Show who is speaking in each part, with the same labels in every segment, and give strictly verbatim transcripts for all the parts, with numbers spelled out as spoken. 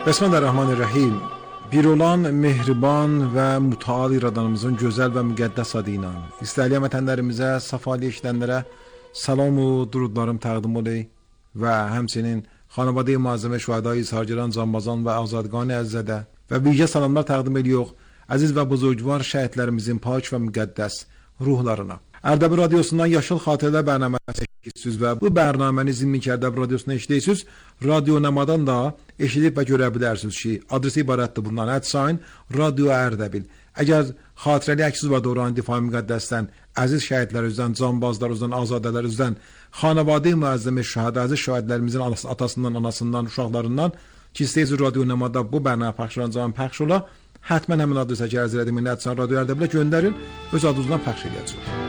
Speaker 1: Bismillahirrahmanirrahim. Bir olan mehriban ve mutaal iradanımızın güzel ve müqəddəs adı ilə istəyilən vətənlərimizə, safali eşidənlərə salam و durudlarım təqdim olay və həmçinin xanavadə-i muazzəmə şühədai sargiran, canbazan və azadqan əzzədə və birgə salamlar təqdim ediyor əziz və buzurgvar şəhidlərimizin pak və müqəddəs ruhlarına. Ərdəbil Radyosu'ndan Yaşıl Xatirələr bərnaməsi çəkirsiniz və bu bərnaməni Zimmi Ərdəbil Radyosu'na eşidirsiniz. Radyo Namadan da eşidib və görə bilərsiniz ki, adresi ibarətdir bundan. Ədsayn Radyo Ərdəbil. Əgər xatirəli əksiz və doğran difai müqəddəsdən, əziz şəhidlərimizdən, canbazlarımızdan, azadələrimizdən, xanavadə-i müəzzəmə şühədə, əziz şəhidlərimizin atasından, anasından, uşaqlarından ki, istəyirsiniz Radyo Namada bu bərnamə pəxş olan zaman pəxş ola, hətmən həmin adresə cərz elədim, Ədsayn Radyo Ərdəbilə göndərin, öz adınızdan pəxş edəcək.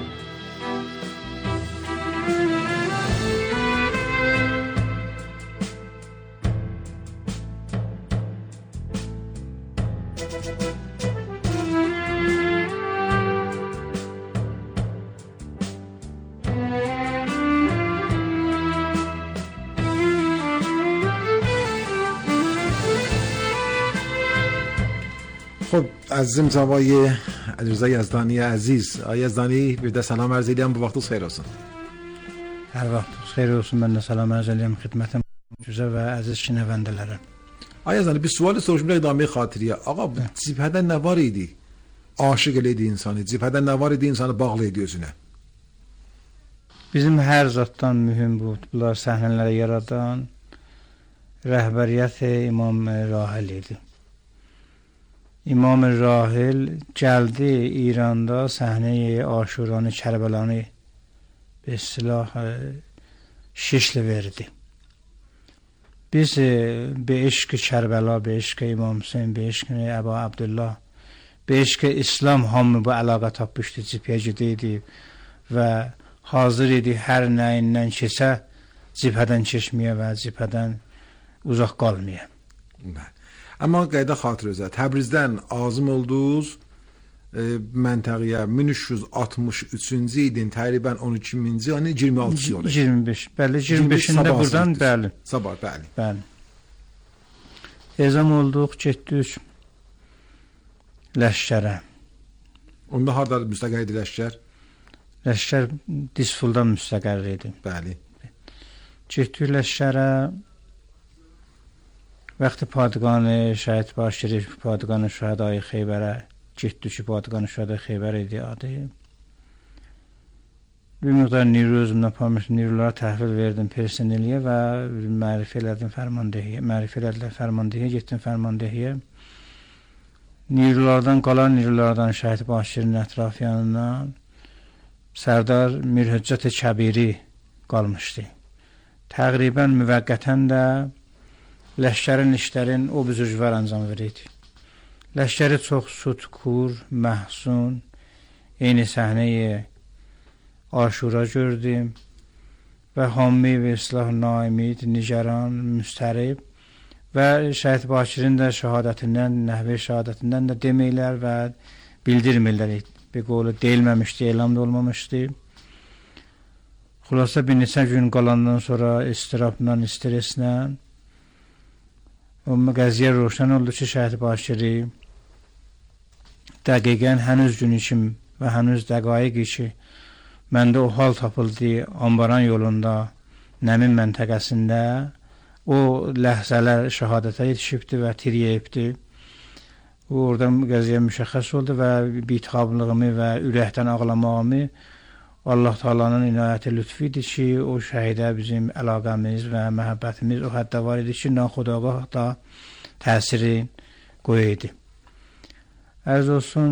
Speaker 1: خب عزیزم جوای علیرضا یزدانی عزیز آقای یزدانی bir de salam arz edirəm bu vaxtınız xeyir olsun.
Speaker 2: Hər vaxtınız xeyir olsun. Mən də salam arz edirəm xidmətim üzrə və əziz şinəvəndələrə.
Speaker 1: آقای یزدانی bir sual soruşum idame xatiriyə. Ağa bu cibhədə nə var idi? Aşiq elədi insanı. Cibhədə nə var idi insanı bağlı idi özünə.
Speaker 2: Bizim hər zatdan mühüm bu bunlar səhnələri yaradan rəhbəriyyət İmam Rahil idi. İmam Rahil gəldi İranda səhnəyi Aşuranı, Kərbəlanı bir silah şişlə verdi. Biz be eşq Kərbəla, be eşq İmam Hüseyn, be eşq Əbu Abdullah, be eşq İslam hamı bu əlaqə tapmışdı, cibhəyə gedəydi və hazır idi hər nəyindən keçə cibhədən keçməyə və cibhədən uzaq qalmaya.
Speaker 1: Amma qayda xatirəzə Təbrizdən azım oldunuz e, məntəqəyə min üç yüz altmış üçüncü ilin təqribən on ikinci yəni iyirmi altıncı yolu.
Speaker 2: iyirmi beş. Bəli, iyirmi beşində buradan bəli.
Speaker 1: Sabah bəli.
Speaker 2: Bəli. Ezam olduq, getdik Ləşkərə.
Speaker 1: Onda harda müstəqər idi Ləşkər?
Speaker 2: Ləşkər Disfuldan müstəqər idi.
Speaker 1: Bəli.
Speaker 2: Getdik Ləşkərə. وقتی پادگان شهید باشری پادگان شهدای خیبر getdik ki پادگان شهدای خیبر idi adı. Bir miqdar niro özümdən pamış nirolara təhvil verdim personeliyə və mərifə elədim fərmandəhiyə. Mərifə elədilər fərmandəhiyə, getdim fərmandəhiyə. Nirolardan qalan nirolardan şəhid Başirinin ətrafı yanından Sərdar Mirhüccət Kəbiri qalmışdı. Təqribən müvəqqətən də Ləşkərin işlərin o büzürcüvər ancam verirdi. Ləşkəri çox sutkur, məhsun, eyni səhnəyi Aşura gördüm və hammi və islah naimid, nigeran, müstərib və şəhid Bakirin də şəhadətindən, nəhvi şəhadətindən də deməklər və bildirmirlər. Bir qolu deyilməmişdi, elam da olmamışdı. Xülasə bir neçə gün qalandan sonra istirabla, streslə o qəziyyə roşan oldu ki, şəhid Bakiri dəqiqən hənüz gün için və hənüz dəqaiq ki, məndə o hal tapıldı Ambaran yolunda, Nəmin məntəqəsində o ləhzələr şəhadətə yetişibdi və tiriyəyibdi. Orada qəziyyə müşəxəs oldu və bitxablığımı və ürəkdən ağlamağımı Allah Taala'nın inayəti lütfidir ki, o şəhidə bizim əlaqəmiz və məhəbbətimiz o həddə var idi ki, naxudagah da təsiri qoyaydı. Ərz olsun,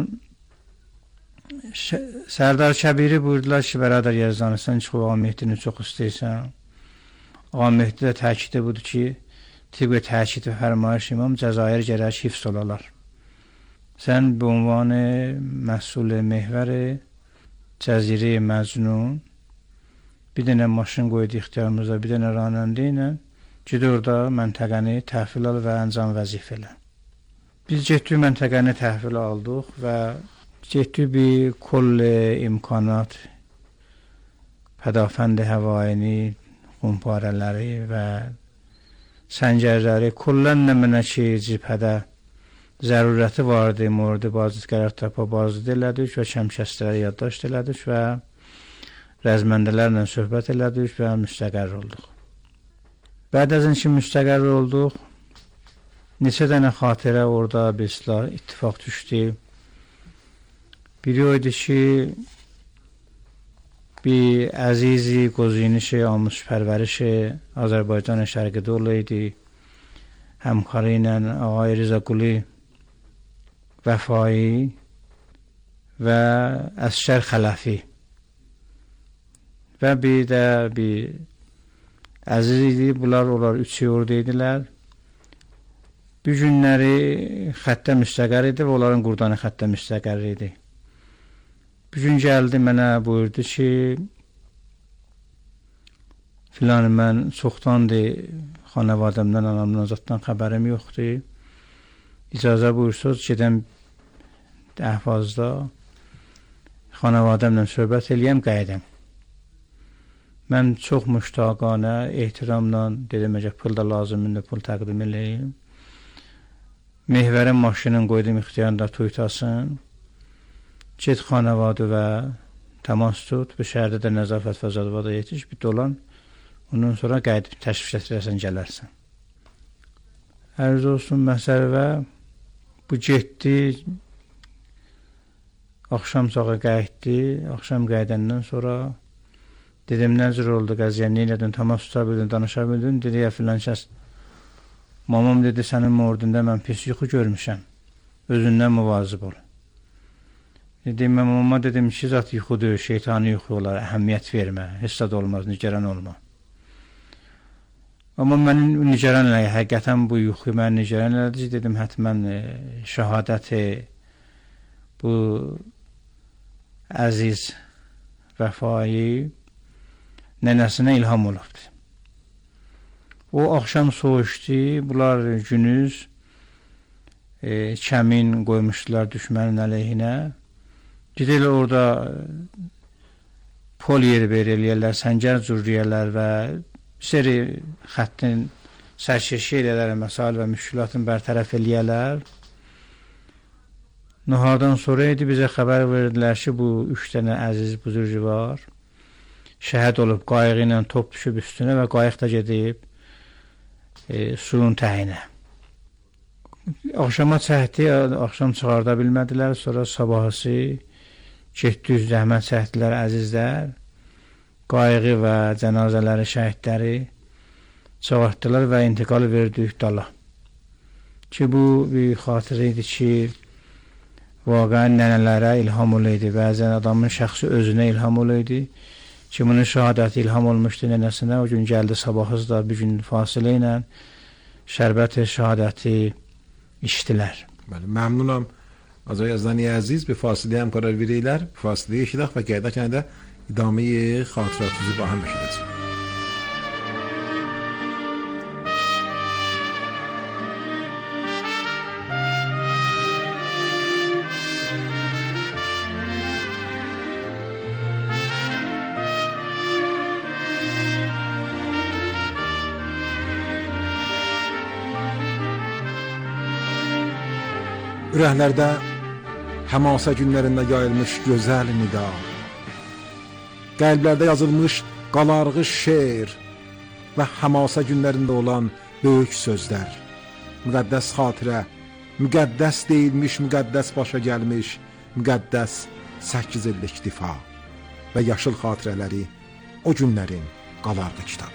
Speaker 2: Sərdar Kəbiri buyurdular ki, bərədər Yezdani, sən çıxıb Ağa Mehdini çox istəyirsən. Ağa Mehdi də təkidi budur ki, tiqə təkid və fərmayış imam Cəzair gərək hifz olalar. Sən bu ünvanı məsul mehvəri Cəziri Məcnun bir dənə maşın qoydu ixtiyarımızda, bir dənə ranəndə ilə gedi orada məntəqəni təhvil al və əncam vəzifə elə. Biz getdik məntəqəni təhvil aldıq və getdik bir kol imkanat pədafənd həvaini, qumparələri və səngərləri kullən nəmənə ki, cibhədə zərurəti vardı, mordi bazı qərar tapa bazı elədik və kəmkəslərə yaddaşt elədik və rəzməndələrlə söhbət elədik və müstəqər olduq. Bəd az ki, müstəqər olduq, neçə dənə xatirə orada bizlə ittifaq düşdü. Biri oydu ki, bir əzizi, qozinişi, amus pərvərişi Azərbaycan Şərqi dolu idi. Həmkarı ilə Ağay Rıza Quli Vəfai və Əsgər Xələfi və bir də bir əziz idi. Bunlar, onlar üçü orada idilər. Bu günləri xəttə müstəqər idi və onların qurdanı xəttə müstəqər idi. Bu gün gəldi mənə buyurdu ki, filan mən çoxdandır xanavadımdan, anamdan, zatdan xəbərim yoxdur. İcazə buyursuz, gedəm Əhvazda xanavadımla söhbət eləyəm, qayıdam. Mən çox müştaqanə, ehtiramla dedim, əgər pul da lazımdır, pul təqdim eləyim. Mehvərin maşının qoydum ixtiyarında Toytasın. Get xanavadı və təmas tut. Bu şəhərdə də nəzafət və zadvada yetiş, bir dolan. Ondan sonra qayıdıb təşrif gətirəsən, gələrsən. Ərz olsun məsələ, bu getdi, axşam sağa qayıtdı. Axşam qayıdandan sonra dedim, nəzir oldu qəziyə, nə elədin, təmas tuta bildin, danışa bildin. Dedi, ya filan şəs, mamam dedi, sənin mordunda mən pis yuxu görmüşəm. Özündən müvazib ol. Dedim, mən mamama dedim ki, zat yuxudur, şeytani yuxu olar, əhəmiyyət vermə, heç də olmaz, nigaran olma. Amma mən nigaran eləyə, həqiqətən bu yuxu mən nigaran elədi, dedim, hətmən e, şəhadəti bu əziz Vəfai nənəsinə ilham olubdur. O axşam soğuşdu, bunlar günüz e, kəmin qoymuşdular düşmənin əleyhinə. Gidirlər orada pol yeri verirlər, səngər cürriyələr və seri xəttin sərkeşi eləyələr, məsail və müşkülatın bərtərəf eləyələr. Nahardan sonra idi, bizə xəbər verdilər ki, bu üç dənə əziz buzurcu var. Şəhid olub, qayığı ilə top düşüb üstünə və qayıq da gedib e, suyun təyinə. Axşama çəkdi, axşam çıxarda bilmədilər, sonra sabahısı getdi, zəhmət çəkdilər əzizlər. Qayığı və cənazələri, şəhidləri çağırtdılar və intiqal verdik dala. Ki, bu bir xatirə idi ki, vaqəən nənələrə ilham olaydı, bəzən adamın şəxsi özünə ilham olaydı. Kiminin şəhadəti ilham olmuşdu nənəsinə, o gün gəldi sabahız da bir gün fasilə ilə şərbət şəhadəti içdilər.
Speaker 1: Bəli, məmnunam. Azay Yazdani əziz, bir fasiləyə həm qərar verirlər, fasiləyə eşidək və qayıdarkən də idaməyi xatirətinizi ba həm eşidəcək. Ürəklərdə həmasa günlərində yayılmış gözəl nida, qəlblərdə yazılmış qalarğış şeir və həmasa günlərində olan böyük sözlər, müqəddəs xatirə, müqəddəs deyilmiş, müqəddəs başa gəlmiş, müqəddəs səkkiz illik difa və yaşıl xatirələri o günlərin qalarğı kitabı.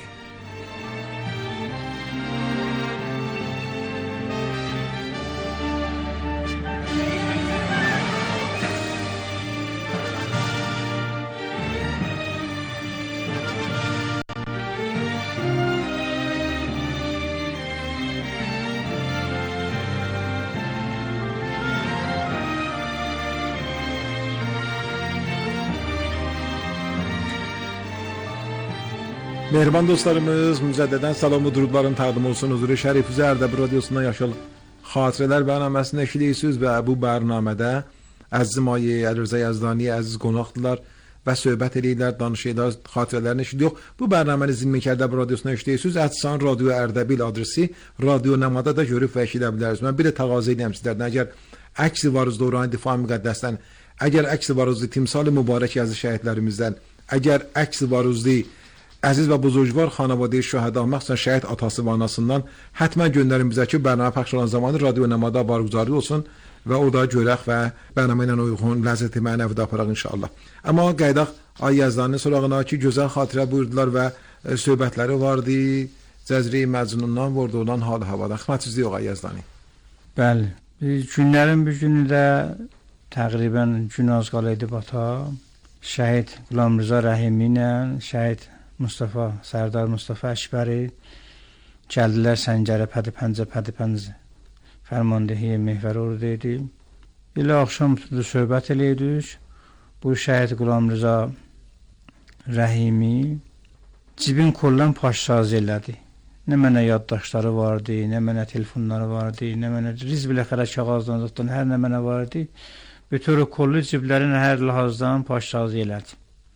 Speaker 1: Mehriban dostlarımız, mücəddədən salamı durudların təqdim olsun. Huzuru Şərif Üzərdə radiosundan Yaşıl Xatirələr bərnaməsini eşidirsiniz və bu bərnamədə əzizim Ayə Əli Rza Yazdani əziz qonaqdılar və söhbət eləyirlər, danışırlar, xatirələrini eşidiyor. Bu bərnaməni Zilmi Kərdəb radiosuna eşidirsiniz. Ətsan Radio Ərdəbil adresi Radio Namada da görüb və eşidə bilərsiniz. Mən bir də təqaüd edirəm sizlərdən, əgər əks-i varuz dövran difai müqəddəsdən, əgər əks-i varuzlu timsal mübarək yazı şəhidlərimizdən, əgər əks-i varuzlu əziz və buzurgvar xanavadə şəhədə, məxsusən şəhid atası və anasından həttəmən göndərin bizə ki, bərnamə pəxş olan zamanı Radio Namada barguzarı olsun və orada görək və bərnamə ilə uyğun ləzzəti mənəvidə aparaq inşallah. Amma qaydaq ay Yazdanın sorağına ki, gözəl xatirə buyurdular və e, söhbətləri vardı. Cəzri Məcnundan vurdu olan hal havada. Xidmətinizdəyik o ay Yazdani.
Speaker 2: Bəli. Günlərin bir günü də təqribən gün az qalıydı bata. Şəhid Qulam Rza Rəhimi ilə şəhid Mustafa, Sərdar Mustafa Əkbəri gəldilər Səncərə pədi pəncə pədi pəncə fərmandehi mehvər orada idi. İlə axşam tutdu söhbət eləydik. Bu şəhid Qulam Rza Rəhimi cibin kollan paşsaz elədi. Nə mənə yaddaşları vardı, nə mənə telefonları vardı, nə mənə riz biləxərə kağızdan tutdan hər nə mənə vardı. Bütün kollu ciblərin hər lahazdan paşsaz elədi.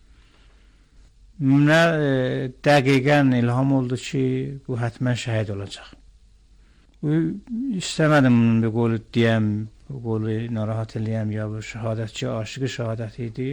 Speaker 2: Mənə e, dəqiqən ilham oldu ki, bu həttəmən şəhid olacaq. Bu, istəmədim bunun bir qolu deyəm, bu qolu narahat eləyəm, ya bu şəhadətçi, aşıqı şəhadət idi.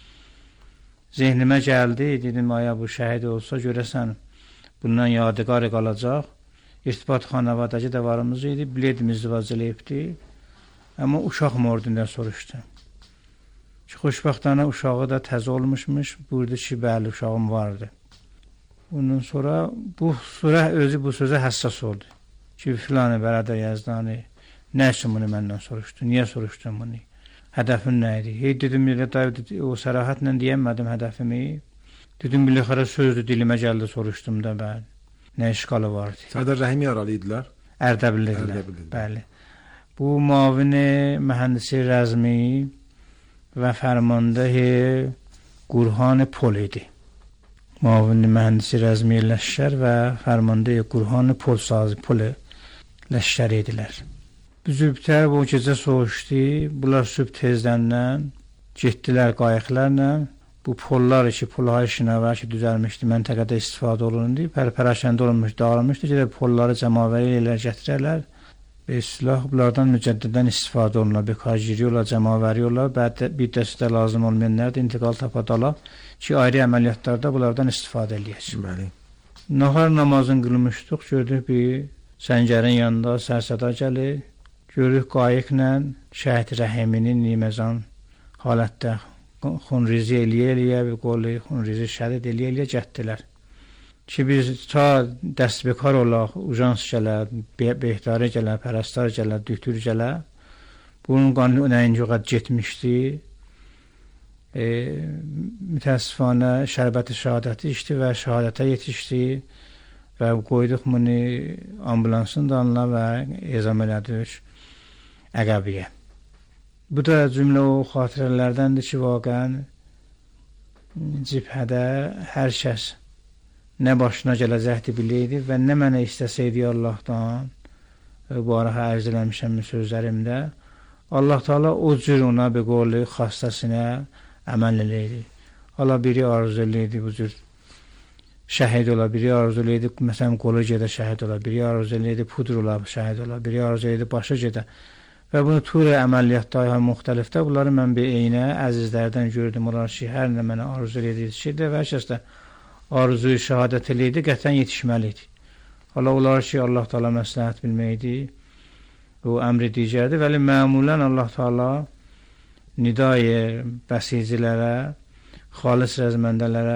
Speaker 2: Zehnimə gəldi, dedim, aya bu şəhid olsa görəsən, bundan yadigar qalacaq. İrtibat xanavadacı da varımız idi, bilirdim izdivac eləyibdi. Amma uşaq mordindən soruşdu. Ki, xoşbəxtənə uşağı da təzə olmuşmuş, buyurdu ki, bəli, uşağım vardı. Bundan sonra bu surə özü bu sözə həssas oldu. Ki, filanı bərədər Yazdani, nə üçün bunu məndən soruşdu, niyə soruşdun bunu, hədəfin nə idi? Hey, dedim, o sərahətlə deyəmədim hədəfimi. Dedim, biləxərə sözdü, dilimə gəldi, soruşdum da, bəli. Nə işqalı vardı?
Speaker 1: Sərdar Rəhimi yaralı idilər?
Speaker 2: Ərdəbillidirlər, bəli. Bu mavini mühəndisi Rəzmi və fərmandehi Qurhan Pol idi. Mavini mühəndisi Rəzmi Ləşkər və fərmandehi Qurhan Pol sazı Pol Ləşkər idilər. Büzübtər bu gecə soğuşdu. Bunlar sübh tezdəndən getdilər qayıqlarla. Bu pollar ki, polhay şinəvər ki, düzəlmişdi, məntəqədə istifadə olundu. Pərpərəşəndə olunmuş, dağılmışdı ki, polları cəmavəri ilə gətirərlər. Bir silah bunlardan mücəddidən istifadə olunur, bir kajiriyorlar, cəmavəriyorlar, bir dəstə lazım olmayanlar da intiqal tapadala ki, ayrı əməliyyatlarda bunlardan istifadə eləyəcək.
Speaker 1: Bəli.
Speaker 2: Nahar namazını qılmışdıq, gördük bir səncərin yanında sərsəda gəlir, görürük qayıqla şəhid Rəhiminin niməzan halətdə xunrizi eləyə-eləyə, bir qolu xunrizi şədid eləyə-eləyə gətdilər. Ki, biz ta dəstbekar olaq, ujans gələ, behtarə gələ, pərəstar gələ, dühtür gələ. Bunun qanı nəinci qad getmişdi. E, mütəssifanə şərbəti şəhadəti içdi və şəhadətə yetişdi və qoyduq bunu ambulansın dalına və ezam elədik əqəbiyə. Bu da cümlə o xatirələrdəndir ki, vaqən cibhədə hər kəs nə başına gələcəkdi biləydi və nə mənə istəsəydi Allahdan, bu ara ərz eləmişəm sözlərimdə, Allah Teala o cür ona bir qolu xastəsinə əməl eləydi. Allah biri arzu eləydi, bu cür şəhid ola, biri arzu eləydi, məsələn, qolu gedə şəhid ola, biri arzu eləydi, pudur ola, şəhid ola, biri arzu eləydi, başı gedə. Və bunu turi əməliyyatda, yəni müxtəlifdə, bunları mən bir eynə əzizlərdən gördüm, onlar ki, hər nə mənə arzu eləydi, şeydə və hər kəs də arzuyu şəhadət eləydi, qətən yetişməlidir. Allah olar ki, Allah Teala məsləhət bilməkdir, o əmri digərdir, vəli məmulən Allah Teala nidai bəsicilərə, xalis rəzməndələrə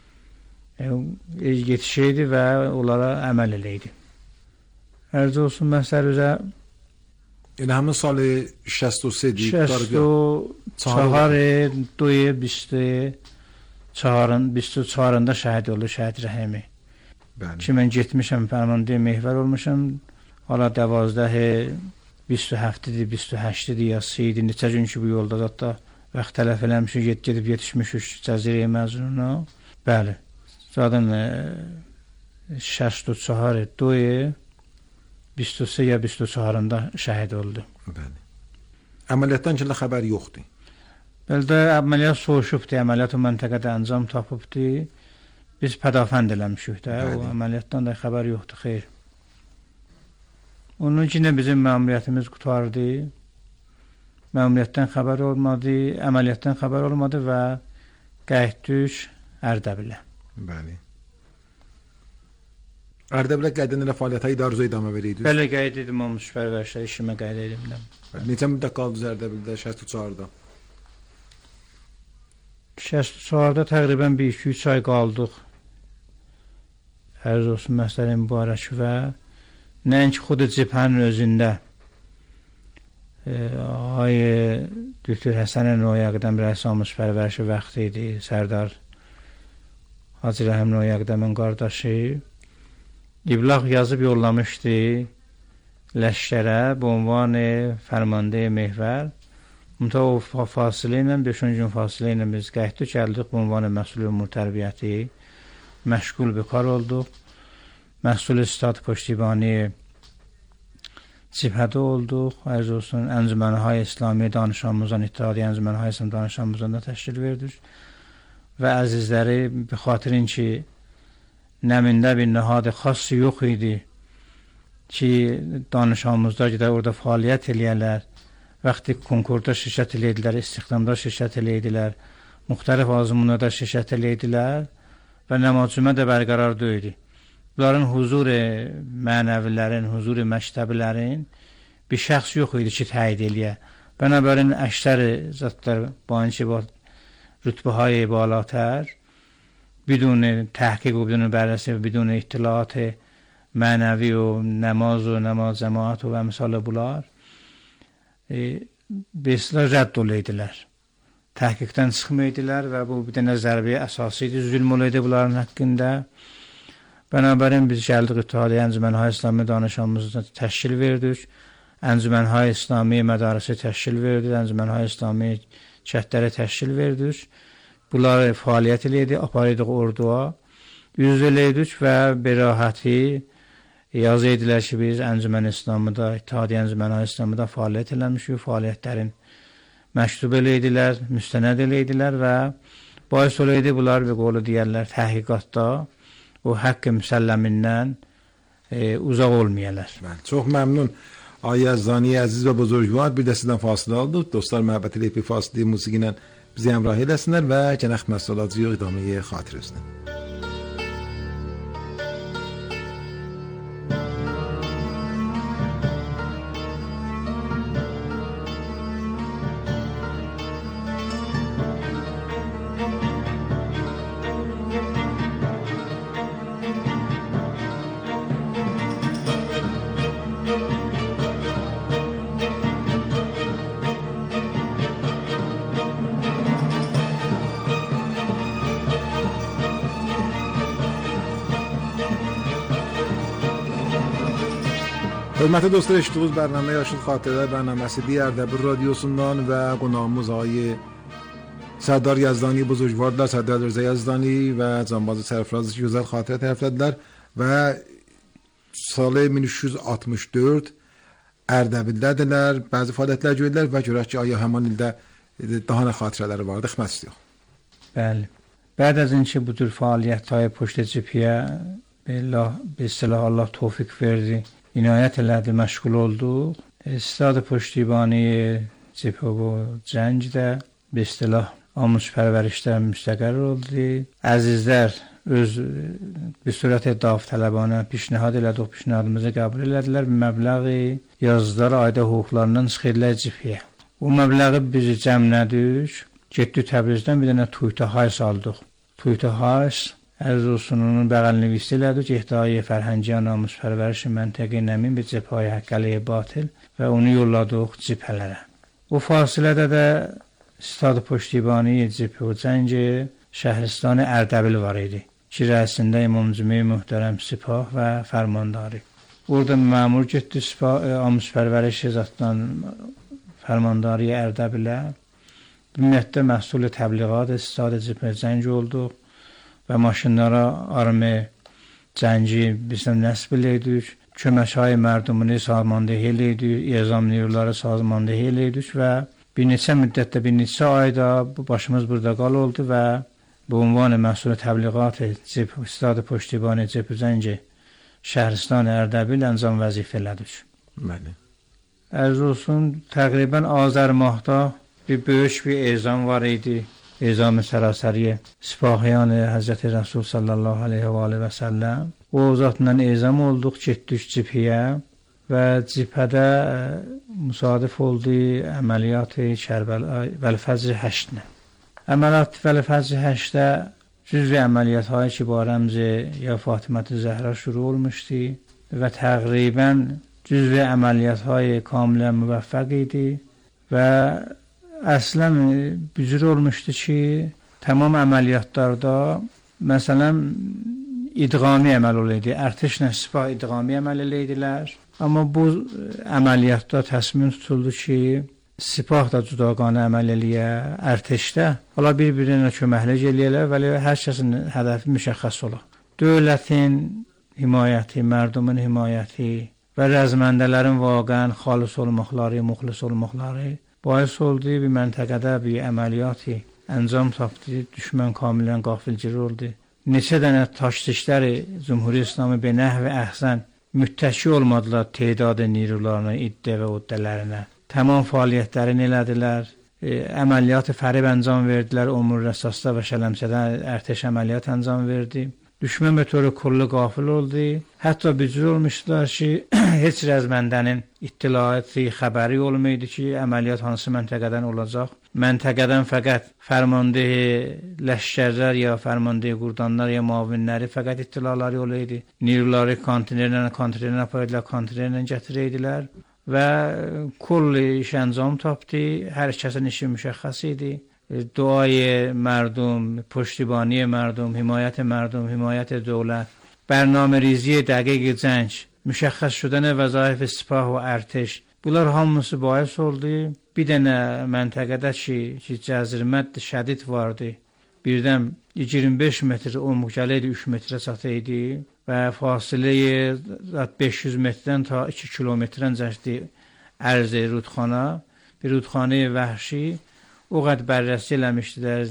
Speaker 2: yetişəydi və onlara əməl eləydi. Ərz olsun məsəl üzə
Speaker 1: elə həmin salı şəst و سه دی
Speaker 2: şəst و چهار دوی بیست çağırın, بیست و çağırında şəhid oldu, şəhid Rəhimi. Ki, mən getmişəm, fərmandehi mehvər olmuşam, hala dəvazdəhi بیست و هفت-dir, بیست و هشت-dir, ya seyidi, neçə gün ki, bu yolda da vaxt tələf eləmişik, gedib yetişmişik Cəzirə məzununa. Bəli, zaten şəst و چهار دوی بیست و سه ya بیست و çağırında şəhid oldu.
Speaker 1: Bəli. Əməliyyatdan ki, xəbər yoxdur.
Speaker 2: Beldə əməliyyat soğuşubdu, əməliyyat o məntəqədə əncam tapıbdı. Biz pədafənd eləmişik də, o əməliyyatdan da xəbər yoxdur, xeyr. Onun ki, bizim məmuriyyətimiz qutardı. Məmuriyyətdən xəbər olmadı, əməliyyatdan xəbər olmadı və qayıtdıq Ərdəbilə.
Speaker 1: Bəli. Ərdəbilə qəddən elə fəaliyyətə idarə idamə verirdiniz?
Speaker 2: Bəli, qayıt edim, olmuş pərvərişə, işimə qayıt edim.
Speaker 1: Neçə müddət qaldınız Ərdəbildə, şəxs uçarda?
Speaker 2: şəxs uçarda təqribən bir iki üç ay qaldıq. Ərz olsun məsələ mübarək və nəinki xud cibhənin özündə e, ay Düktor Həsən Noyaqdəm rəis almış pərvərişi vaxtı idi. Sərdar Hacı Rəhim Noyaqdəmin qardaşı İblaq yazıb yollamışdı Ləşkərə bu ünvan Fərmanda Mehvər. Mütə o fasilə ilə, beş-on gün fasilə ilə biz qayıtdıq, gəldik bu ünvan məsul umur tərbiyyəti. Məşğul bekar olduq. Məhsul İstad Poştibani cibhədə olduq. Ərz olsun Əncümənə-i İslami danışanımızdan, İttihadi Əncümənə-i İslam danışanımızdan da təşkil verdik. Və əzizləri bir xatirin ki, nəmində bir nəhad xası yox idi ki, danışanımızda gedər orada fəaliyyət eləyərlər. Vaxtı konkurda şirkət eləydilər, istihdamda şirkət eləydilər, müxtəlif azmunlarda şirkət eləydilər və nəmacümə də bərqərar deyildi. Bunların huzuri mənəvilərin, huzuri məktəblərin bir şəxs yox idi ki, təyid eləyə. Bənəbərin əksəri zatlar banki rütbəhay balatər, bidun təhqiq و بدون بررسی و بدون اطلاعات mənəvi و نماز و نماز cemaat و əmsalı bunlar beslə rədd olaydılar. Təhqiqdən çıxmaydılar və bu bir dənə zərbi əsası idi, zülm olaydı bunların haqqında. Bənəbərin biz gəldik İttihadi Əncümənə-i İslami danışanımızı təşkil verdik. Əncümənə-i İslami mədarisi təşkil verdik, Əncümənə-i İslami çətləri təşkil verdik. Bunları fəaliyyət eləydik, aparıydıq orduya, yüz eləydik və berahəti yazı edilər ki, biz Əncümən İslamıda, İttihadi Əncümən İslamıda fəaliyyət eləmişik, fəaliyyətlərin məktub eləydilər, müstənəd eləydilər və bahis olaydı bunlar bir qolu deyərlər təhqiqatda o haqqı müsəlləmindən e, uzaq olmayalar.
Speaker 1: Bəli, çox məmnun. Ay Yazdani əziz və buzurgvar, bir də sizdən fasilə aldıq. Dostlar, məhəbbət eləyib bir fasilə musiqi ilə bizi həmrah eləsinlər və gənək məsulacıyıq idaməyə xatirəsinə. Hörmətli dostlar, eşitdiyiniz bərnamə Yaşıl Xatirələr bərnaməsi Ərdəbil radiosundan və qonağımız ayı Sərdar Yazdani buzurgvardlar, Sərdar Rza Yazdani və Canbazı Sərfraz gözəl xatirə tərəflədilər və salı min üç yüz altmış dörd Ərdəbildədirlər, bəzi fəaliyyətlər görürlər və görək ki, ayı həman ildə daha nə xatirələri vardı, xidmət istəyək.
Speaker 2: Bəli. Bəd az inki bu tür fəaliyyətləri poşta cibhiyə bir silah Allah tövfik verdi. İnayət elədi, məşğul olduq. İstihad Poştibani cibhə bu cəng də bir istilah almış pərvərişdə müstəqər oldu. Əzizlər öz bir sürətə davtələbanə pişnihad elədik, pişnihadımızı qəbul elədilər. Bir məbləği yazılar ayda hüquqlarından çıxırlar cibhiyə. Bu məbləği biz cəmlədik. Getdik Təbrizdən bir dənə tuyta hays aldıq. Tuyta hays ərz olsun onun bəğəlini vist elədik. İhtidai Fərhəngiyə namus pərvərişi məntəqi nəmin bir cibhəyə həqqəliyə batil və onu yolladıq cibhələrə. Bu fasilədə də İstihad Poştibani cibhə cəngi Şəhristanı Ərdəbil var idi. Ki, rəisində İmam Cümi Mühtərəm Sipah və Fərmandarı. Orada məmur getdi namus pərvərişi zatdan Fərmandarıya Ərdəbilə. Ümumiyyətlə məhsul təbliğat İstihad cibhə cəngi olduq. Və maşınlara armı cəngi bizdən nəsb eləydik, köməkçi mərdumunu sazmandehi eləydik, ezam niyurları sazmandehi eləydik və bir neçə müddətdə, bir neçə ayda başımız burada qal oldu və bu ünvan məsul təbliğat cib istad puştibani cib zənc Şəhristan Ərdəbil əncam vəzifə elədik.
Speaker 1: Bəli.
Speaker 2: Ərz olsun, təqribən Azər mahda bir böyük bir ezam var idi. Ezam-ı sərasəriyə Sipahiyan Həzrəti Rəsul sallallahu aleyhi və aleyhi və səlləm. O zatla ezam olduq, getdik cibhiyə və cibhədə müsadif oldu əməliyyat-ı Kərbəla Vəl-Fəcr həştinə. Əməliyyat Vəl-Fəcr həştdə cüzvi əməliyyatları ki, bu rəmzi ya Fatimə-i Zəhra şuru olmuşdu və təqribən cüzvi əməliyyatları kamilən müvəffəq idi və əslən bücür olmuşdu ki, tamam əməliyyatlarda məsələn idğami əməl oluydu, ərtişlə sipah idğami əməl eləydilər. Amma bu əməliyyatda təsmin tutuldu ki, sipah da cudaqanə əməl eləyə, ərteşdə ola bir-birinə köməklik eləyələr və hər kəsin hədəfi müşəxəs ola. Dövlətin himayəti, mərdumun himayəti və rəzməndələrin vaqən xalis olmaqları, muxlis olmaqları bais oldu, bir məntəqədə bir əməliyyatı əncam tapdı, düşmən kamilən qafilgir oldu. Neçə dənə taşdişləri Cumhuriyyə İslamı bir nəhv əhsən müttəki olmadılar tedadı nirularına, iddə və uddələrinə. Tamam fəaliyyətlərini elədilər, e, əməliyyatı fərib əncam verdilər, Umur Rəsasda və Şələmsədə ərteş əməliyyat əncam verdi. Düşmən metodu kullu qafil oldu. Hətta bücür olmuşdular ki, heç rəzməndənin ittilaatı, xəbəri olmaydı ki, əməliyyat hansı məntəqədən olacaq. Məntəqədən fəqət fərmandehi ləşkərlər ya fərmandehi qurdanlar ya mavinləri fəqət ittilaları olaydı. Niruları kontinerlə, kontinerlə apaydılar, kontinerlə gətirirdilər və kulli iş əncam tapdı. Hər kəsin işi müşəxəs idi. دعای مردم، پشتیبانی مردم، حمایت مردم، حمایت دولت، برنامه ریزی دقیق جنگ، مشخص شدن وظایف سپاه و ارتش. Bunlar hamısı bais oldu. Bir dənə məntəqədə ki, ki cəzirmət şədid vardı. Birdən iyirmi beş metr olmuq gələydi, üç metrə çatıydı və fasiləyi beş yüz metrdən ta iki kilometrən cəhdi ərzi rudxana, bir rudxanə vəhşi o qədər bərrəsi eləmişdilər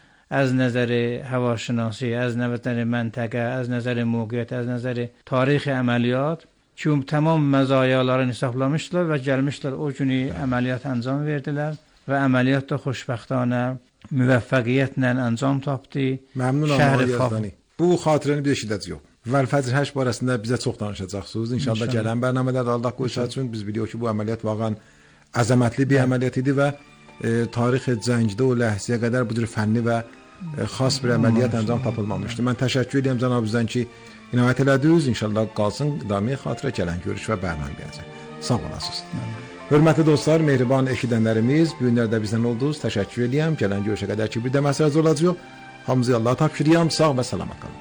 Speaker 2: az nəzəri həvaşinasi, az nəzəri məntəqə, az nəzəri mövqeyyət, az nəzəri tarixi əməliyyat ki, tamam məzayalarını hesablamışdılar və gəlmişlər o günü əməliyyat əncam verdilər və əməliyyat da xoşbəxtanə müvəffəqiyyətlə əncam tapdı.
Speaker 1: Məmnunam Yazdanı. Bu xatirəni bir eşidəcəyik. Vəl-Fəcr həşt barəsində bizə çox danışacaqsınız. İnşallah gələn bərnamələrdə Allah qoysa üçün biz biliyoruz ki, bu əməliyyat vaqan əzəmətli bir əməliyyat idi və e, tarix cəngdə o ləhzəyə qədər bu cür fənni və e, xas bir əməliyyat əncam tapılmamışdı. Mən təşəkkür edirəm cənabınızdan ki, inayət elədiniz. İnşallah qalsın qidami xatirə gələn görüş və bərnamələrə. Sağ olasınız. Hörmətli dostlar, mehriban eşidənlərimiz, bu günlərdə bizdən oldunuz. Təşəkkür edirəm. Gələn görüşə qədər ki, bir də məsələz olacaq. Hamınızı Allah'a tapşırıyorum. Sağ və salamat qalın.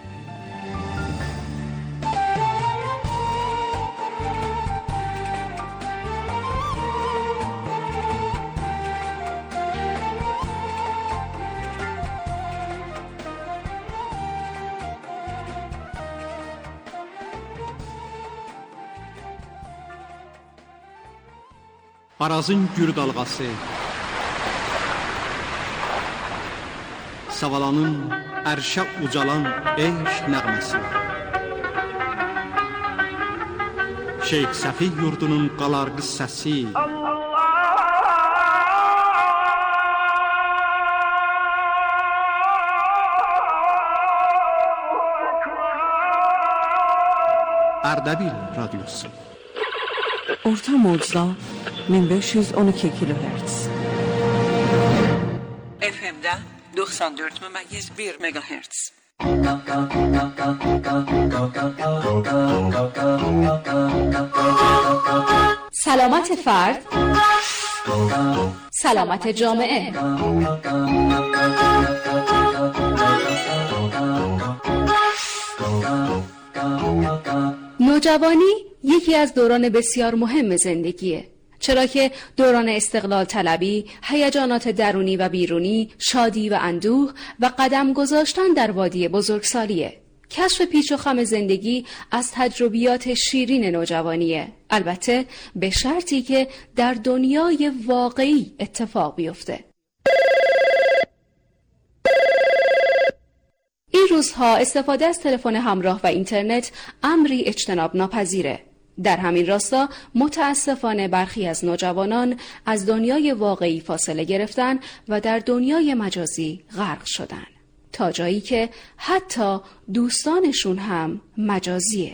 Speaker 3: Arazın gür dalğası, Savalanın ərşə ucalan eşq nəğməsi, Şeyx Səfi yurdunun qalarqı səsi, Ərdəbil radyosu.
Speaker 4: Orta mocda min beş yüz on iki kilohertz. F M'də doxsan dörd məmməyiz bir megahertz.
Speaker 5: سلامت فرد، سلامت جامعه. نوجوانی یکی از دوران بسیار مهم زندگیه، چرا که دوران استقلال طلبی، هیجانات درونی و بیرونی، شادی و اندوه و قدم گذاشتن در وادی بزرگسالیه. کشف پیچ و خم زندگی از تجربیات شیرین نوجوانیه، البته به شرطی که در دنیای واقعی اتفاق بیفته. این روزها استفاده از تلفن همراه و اینترنت امری اجتناب ناپذیره. در همین راستا متاسفانه برخی از نوجوانان از دنیای واقعی فاصله گرفتن و در دنیای مجازی غرق شدن، تا جایی که حتی دوستانشون هم مجازیه.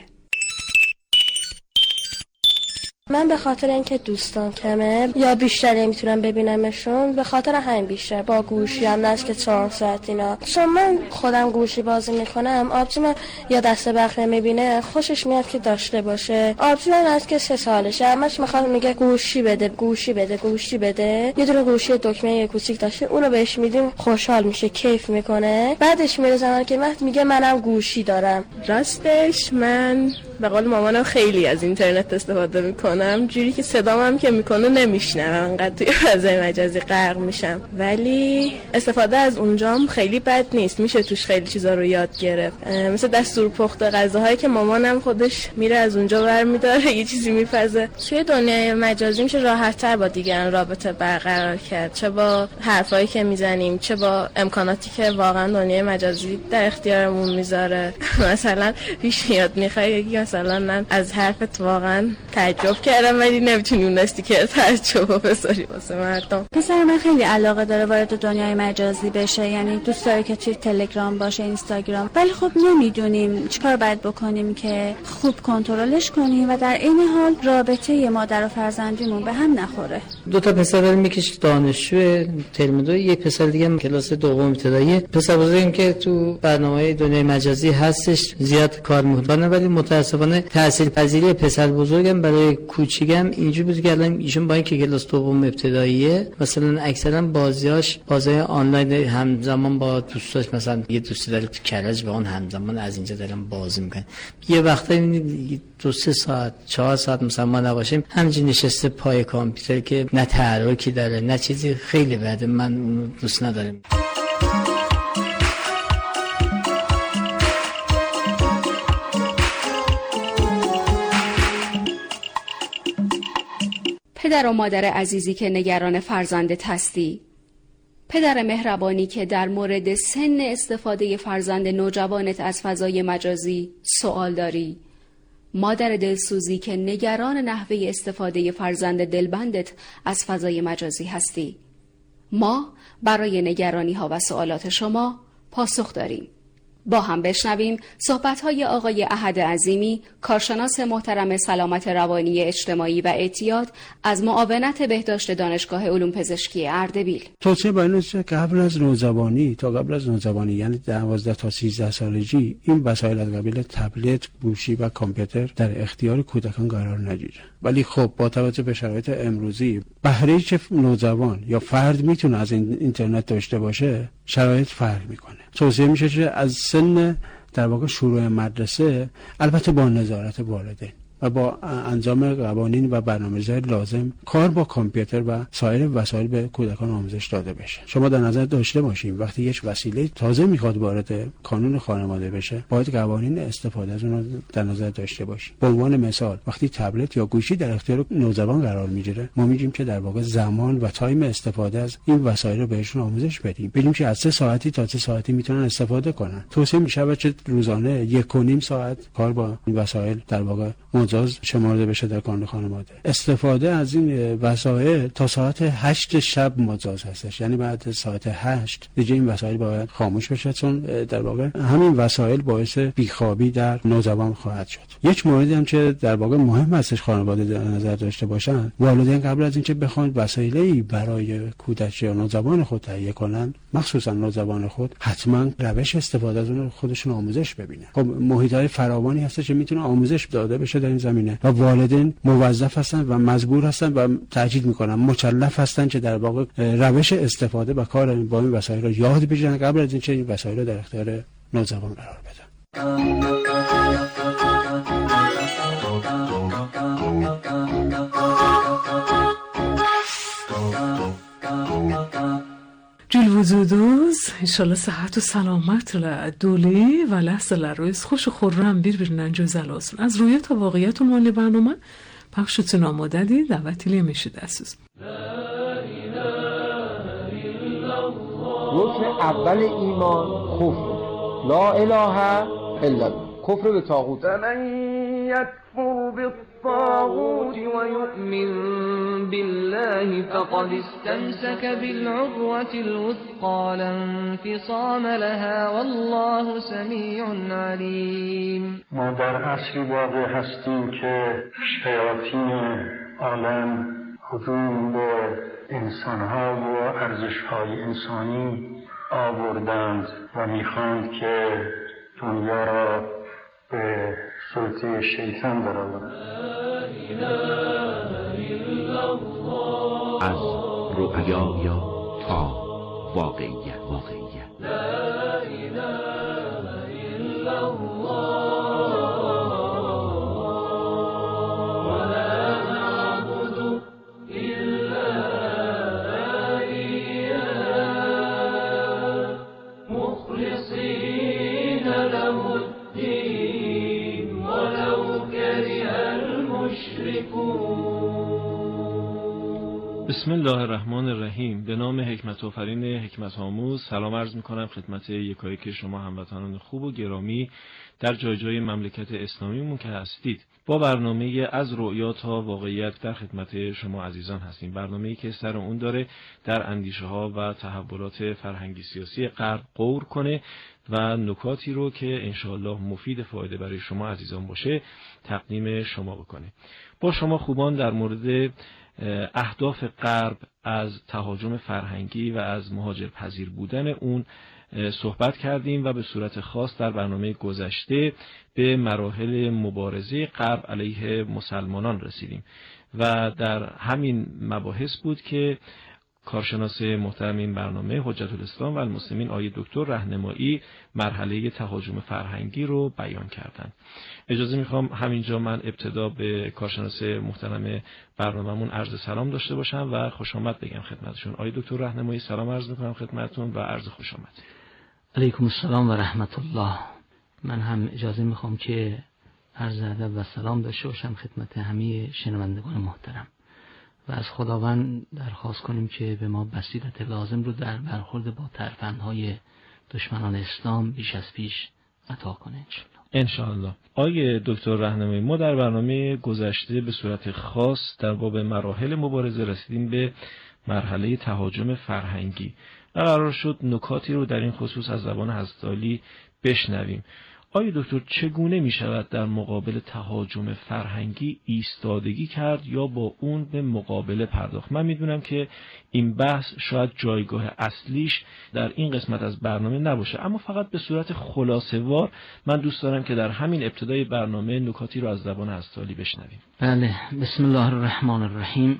Speaker 6: من به خاطر اینکه دوستان کمه یا بیشتر نمیتونم ببینمشون، به خاطر همین بیشتر با گوشی هم نزد که چهار ساعت اینا، چون من خودم گوشی بازی میکنم. آبجی من یا دست برق نمیبینه خوشش میاد که داشته باشه. آبجی من از که سه سالشه همش میخواد میگه گوشی بده گوشی بده گوشی بده. یه دونه گوشی دکمه کوچیک داشته، اونو بهش میدیم خوشحال میشه، کیف میکنه. بعدش میره زمان که وقت میگه منم گوشی دارم.
Speaker 7: راستش من به قول مامانم خیلی از اینترنت استفاده میکنم، جوری که صدام هم که میکنه نمیشنم، انقدر توی فضای مجازی غرق میشم. ولی استفاده از اونجام خیلی بد نیست، میشه توش خیلی چیزا رو یاد گرفت، مثل دستور پخت غذاهایی که مامانم خودش میره از اونجا برمیداره یه چیزی میپزه. توی دنیای مجازی میشه راحت‌تر با دیگران رابطه برقرار کرد، چه با حرفایی که میزنیم چه با امکاناتی که واقعا دنیای مجازی در اختیارمون میذاره. مثلا پیش میاد میخوای مثلا من از حرفت واقعا تعجب کردم ولی نمیتونی اون استیکر تعجب بذاری واسه مردم.
Speaker 8: پسر من خیلی علاقه داره وارد دنیای مجازی بشه، یعنی دوست داره که توی تلگرام باشه، اینستاگرام، ولی خب نمیدونیم چیکار باید بکنیم که خوب کنترلش کنیم و در این حال رابطه مادر و فرزندیمون به هم نخوره.
Speaker 9: دو تا پسر داریم، یکیش دانشجو ترم دو، یک پسر دیگه هم کلاس دوم ابتدایی. پسر بزرگم که تو برنامه دنیای مجازی هستش زیاد کار میکنه، ولی متاسفانه تحصیل پذیری پسر بزرگم برای کوچیکم اینجوری بود که الان ایشون با اینکه کلاس دوم ابتداییه مثلا اکثرا بازیاش بازی آنلاین همزمان با دوستاش، مثلا یه دوستی داره تو کرج و اون همزمان از اینجا دارن بازی میکنن. یه وقتی دو سه ساعت چهار ساعت مثلا ما نباشیم همینجوری نشسته پای کامپیوتر که نه تحرکی داره نه چیزی، خیلی بده، من اونو دوست ندارم.
Speaker 5: پدر و مادر عزیزی که نگران فرزندت هستی، پدر مهربانی که در مورد سن استفاده فرزند نوجوانت از فضای مجازی سوال داری، مادر دلسوزی که نگران نحوه استفاده فرزند دلبندت از فضای مجازی هستی، ما برای نگرانی ها و سوالات شما پاسخ داریم. با هم بشنویم صحبت‌های آقای احد عظیمی، کارشناس محترم سلامت روانی اجتماعی و اعتیاد از معاونت بهداشت دانشگاه علوم پزشکی اردبیل.
Speaker 10: توصیه با این است که قبل از نوجوانی تا قبل از نوجوانی یعنی دوازده تا سیزده سالگی این وسایل از قبیل تبلت، گوشی و کامپیوتر در اختیار کودکان قرار نگیره. ولی خب با توجه به شرایط امروزی بهره که نوجوان یا فرد میتونه از این اینترنت داشته باشه شرایط فرق میکنه. توصیه میشه که از سن در واقع شروع مدرسه، البته با نظارت والدین و با انجام قوانین و برنامه‌ریزی لازم، کار با کامپیوتر و سایر وسایل به کودکان آموزش داده بشه. شما در نظر داشته باشید وقتی یک وسیله تازه میخواد وارد کانون خانواده بشه باید قوانین استفاده از اون رو در نظر داشته باشید. به عنوان مثال وقتی تبلت یا گوشی در اختیار نوجوان قرار میگیره ما میگیم که در واقع زمان و تایم استفاده از این وسایل رو بهشون آموزش بدیم، ببینیم که از سه ساعتی تا سه ساعتی میتونن استفاده کنن. توصیه میشه که روزانه یک و نیم ساعت کار با این وسایل در واقع مجاز شمرده بشه در کانون خانواده. استفاده از این وسایل تا ساعت هشت شب مجاز هستش، یعنی بعد ساعت هشت دیگه این وسایل باید خاموش بشه، چون در واقع همین وسایل باعث بیخوابی در نوجوان خواهد شد. یک موردی هم که در واقع مهم هستش خانواده در نظر داشته باشن، والدین قبل از اینکه بخوان وسایلی برای کودک یا نوجوان خود تهیه کنن، مخصوصا نوجوان خود، حتما روش استفاده از اون خودشون آموزش ببینن. خب محیط‌های فراوانی هستش که میتونه آموزش داده بشه در این زمینه و والدین موظف هستن و مجبور هستن و تاکید میکنن مکلف هستن که در واقع روش استفاده و کار با این وسایل رو یاد بگیرن قبل از اینکه این وسایل رو در اختیار نوجوان قرار بدن.
Speaker 4: جول وجودوز
Speaker 11: انشالله صحت و سلامت لدولی و لحظه لرویز خوش و خورم بیر بیر ننجوزل olsun. از روی تا واقعیت عنوان برنامه پخشتون آماده دی دعوتی لی میشید اساس.
Speaker 12: رکن اول ایمان کفر لا اله الا الله، کفر به طاغوت.
Speaker 13: من یکفر بالطاغوت و یؤمن بالله فقد استمسک بالعروة الوثقى لا انفصام لها والله سمیع علیم.
Speaker 14: ما در عصری واقع هستیم که شیاطین عالم هجوم به انسانها و ارزشهای انسانی آوردند و میخواند که دنیا را به سلطه شیطان درآورند.
Speaker 15: از رؤیا تا واقعیت واقعیت لا اله الا الله ولا نعبد الا اياه مخلصين له الدين ولو كره المشركون.
Speaker 16: بسم الله الرحمن الرحیم. به نام حکمت آفرین حکمت آموز سلام عرض میکنم خدمت یکایک شما هموطنان خوب و گرامی در جای جای مملکت اسلامیمون که هستید. با برنامه از رؤیا تا واقعیت در خدمت شما عزیزان هستیم. برنامه‌ای که سر اون داره در اندیشه ها و تحولات فرهنگی سیاسی غرب غور کنه و نکاتی رو که انشاءالله مفید فایده برای شما عزیزان باشه تقدیم شما بکنه. با شما خوبان در مورد اهداف غرب از تهاجم فرهنگی و از مهاجر پذیر بودن اون صحبت کردیم و به صورت خاص در برنامه گذشته به مراحل مبارزه غرب علیه مسلمانان رسیدیم و در همین مباحث بود که کارشناس محترم این برنامه حجت الاسلام و المسلمین آقای دکتر راهنمایی مرحله تهاجم فرهنگی رو بیان کردند. اجازه میخوام همینجا من ابتدا به کارشناس محترم برنامه‌مون عرض سلام داشته باشم و خوش آمد بگم خدمتشون. آقای دکتر راهنمایی سلام عرض میکنم خدمتتون و عرض خوش آمد.
Speaker 9: علیکم السلام و رحمت الله. من هم اجازه میخوام که عرض ادب و سلام داشته باشم خدمت همه شنوندگان محترم و از خداوند درخواست کنیم که به ما بصیرت لازم رو در برخورد با ترفندهای دشمنان اسلام بیش از پیش عطا کنه
Speaker 16: انشاءالله. آقای دکتر راهنمایی، ما در برنامه گذشته به صورت خاص در باب مراحل مبارزه رسیدیم به مرحله تهاجم فرهنگی و قرار شد نکاتی رو در این خصوص از زبان حضرت عالی بشنویم. آیا دکتر چگونه می شود در مقابل تهاجم فرهنگی ایستادگی کرد یا با اون به مقابله پرداخت؟ من می دونم که این بحث شاید جایگاه اصلیش در این قسمت از برنامه نباشه، اما فقط به صورت خلاصه وار من دوست دارم که در همین ابتدای برنامه نکاتی رو از زبان حضرت عالی بشنویم.
Speaker 9: بله، بسم الله الرحمن الرحیم.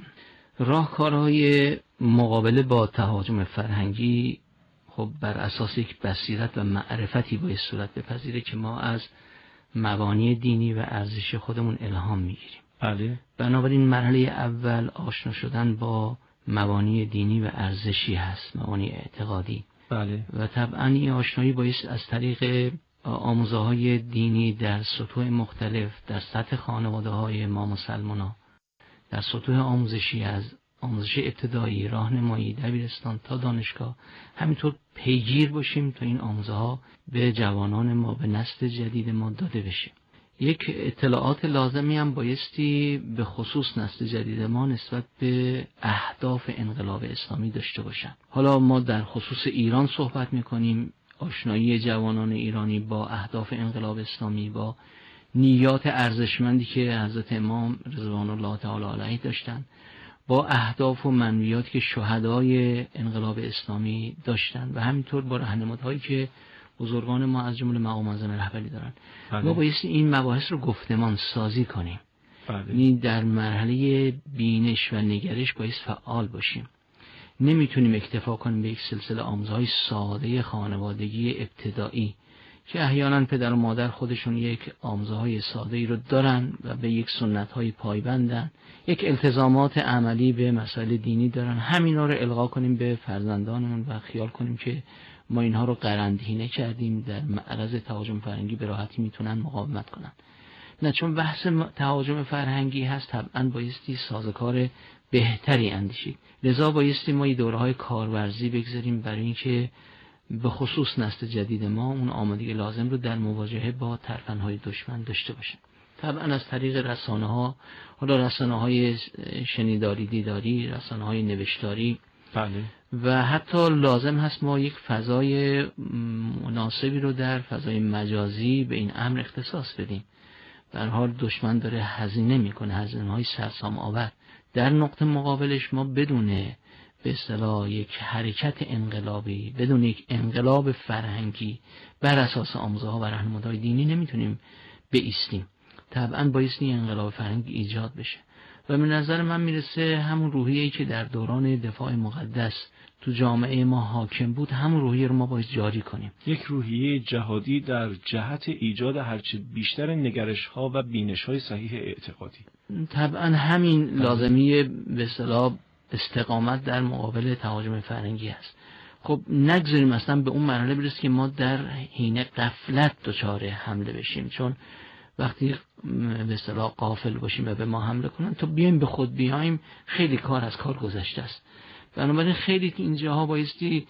Speaker 9: راهکارهای مقابله با تهاجم فرهنگی خب بر اساس یک بصیرت و معرفتی باید صورت بپذیره که ما از مبانی دینی و ارزش خودمون الهام میگیریم.
Speaker 16: بله.
Speaker 9: بنابراین مرحله اول آشنا شدن با مبانی دینی و ارزشی هست، مبانی اعتقادی.
Speaker 16: بله.
Speaker 9: و طبعا این آشنایی باید از طریق آموزه‌های دینی در سطوح مختلف، در سطح خانواده‌های ما مسلمان‌ها، در سطوح آموزشی از آموزش ابتدایی، راهنمایی، دبیرستان تا دانشگاه، همینطور پیگیر باشیم تا این آموزه‌ها به جوانان ما، به نسل جدید ما داده بشه. یک اطلاعات لازمی هم بایستی به خصوص نسل جدید ما نسبت به اهداف انقلاب اسلامی داشته باشن. حالا ما در خصوص ایران صحبت می‌کنیم، آشنایی جوانان ایرانی با اهداف انقلاب اسلامی، با نیات ارزشمندی که حضرت امام رضوان الله تعالی علیه داشتن، با اهداف و منویات که شهدای انقلاب اسلامی داشتن و همینطور با راهنمودهایی که بزرگان ما از جمله مقام اعظم رهبری دارن.
Speaker 16: بله.
Speaker 9: ما باید این مباحث رو گفتمان سازی کنیم.
Speaker 16: بله.
Speaker 9: یعنی در مرحله بینش و نگرش باید فعال باشیم. نمیتونیم اکتفا کنیم به یک سلسله آموزهای ساده خانوادگی ابتدایی که احیانا پدر و مادر خودشون یک آموزهای ساده‌ای رو دارن و به یک سنت‌های پایبندن، یک التزامات عملی به مسائل دینی دارن، همینا رو القا کنیم به فرزندانمون و خیال کنیم که
Speaker 17: ما اینها رو قرنطینه کردیم، در معرض تهاجم فرهنگی به راحتی میتونن مقاومت کنن. نه چون بحث تهاجم فرهنگی هست طبعا بایستی سازوکار بهتری اندیشید. لذا بایستی ما این دوره‌های کارورزی بگذاریم برای اینکه به خصوص نسل جدید ما اون آمادگی لازم رو در مواجهه با ترفندهای دشمن داشته باشه. طبعا از طریق رسانه ها، حالا رسانه های شنیداری دیداری، رسانه های نوشتاری،
Speaker 16: بله.
Speaker 17: و حتی لازم هست ما یک فضای مناسبی رو در فضای مجازی به این امر اختصاص بدیم. در حال دشمن داره هزینه میکنه، هزینه های سرسام آور. در نقطه مقابلش ما بدون به اصطلاح یک حرکت انقلابی، بدون یک انقلاب فرهنگی بر اساس آموزه ها و راهنمودهای دینی نمیتونیم بایستیم. طبعا بایستی انقلاب فرهنگی ایجاد بشه و به نظر من میرسه همون روحیه‌ای که در دوران دفاع مقدس تو جامعه ما حاکم بود، همون روحیه رو ما باید جاری کنیم.
Speaker 16: یک روحیه جهادی در جهت ایجاد هرچه بیشتر نگرش‌ها و بینش‌های صحیح اعتقادی.
Speaker 17: طبعا همین لازمیه به اصطلاح استقامت در مقابل تهاجم فرهنگی است. خب نگذاریم اصلا به اون مرحله برسیم که ما در حین غفلت دچار حمله بشیم، چون وقتی به اصطلاح غافل باشیم و به ما حمله کنن تا بیایم به خود بیایم خیلی کار از کار گذشته است. بنابراین خیلی تو اینجاها بایستی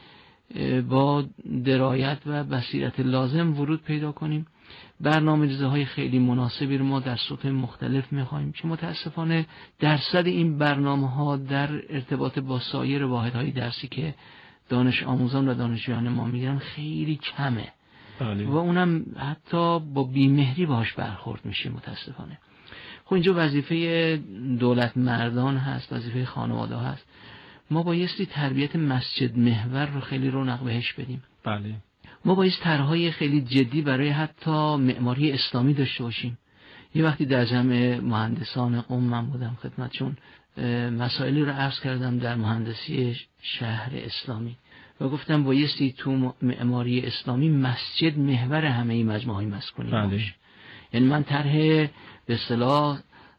Speaker 17: با درایت و بصیرت لازم ورود پیدا کنیم. برنامه‌ریزی های خیلی مناسبی رو ما در سطوح مختلف می‌خوایم که متاسفانه درصد این برنامه‌ها در ارتباط با سایر واحدهای درسی که دانش آموزان و دانشجویان ما میگیرن خیلی کمه.
Speaker 16: بله.
Speaker 17: و اونم حتی با بیمهری باهاش برخورد میشه متاسفانه. خب اینجا وظیفه دولت مردان هست، وظیفه خانواده هست. ما بایستی تربیت مسجد محور رو خیلی رونق بهش بدیم.
Speaker 16: بله.
Speaker 17: ما بایستی طرح‌های خیلی جدی برای حتی معماری اسلامی داشته باشیم. یه وقتی در جمع مهندسان قم من بودم خدمتشون، مسائلی رو عرض کردم در مهندسی شهر اسلامی و گفتم بایستی تو معماری اسلامی مسجد محور همه این مجموعه‌های مسکونی باشه. یعنی من طرح به اصطلاح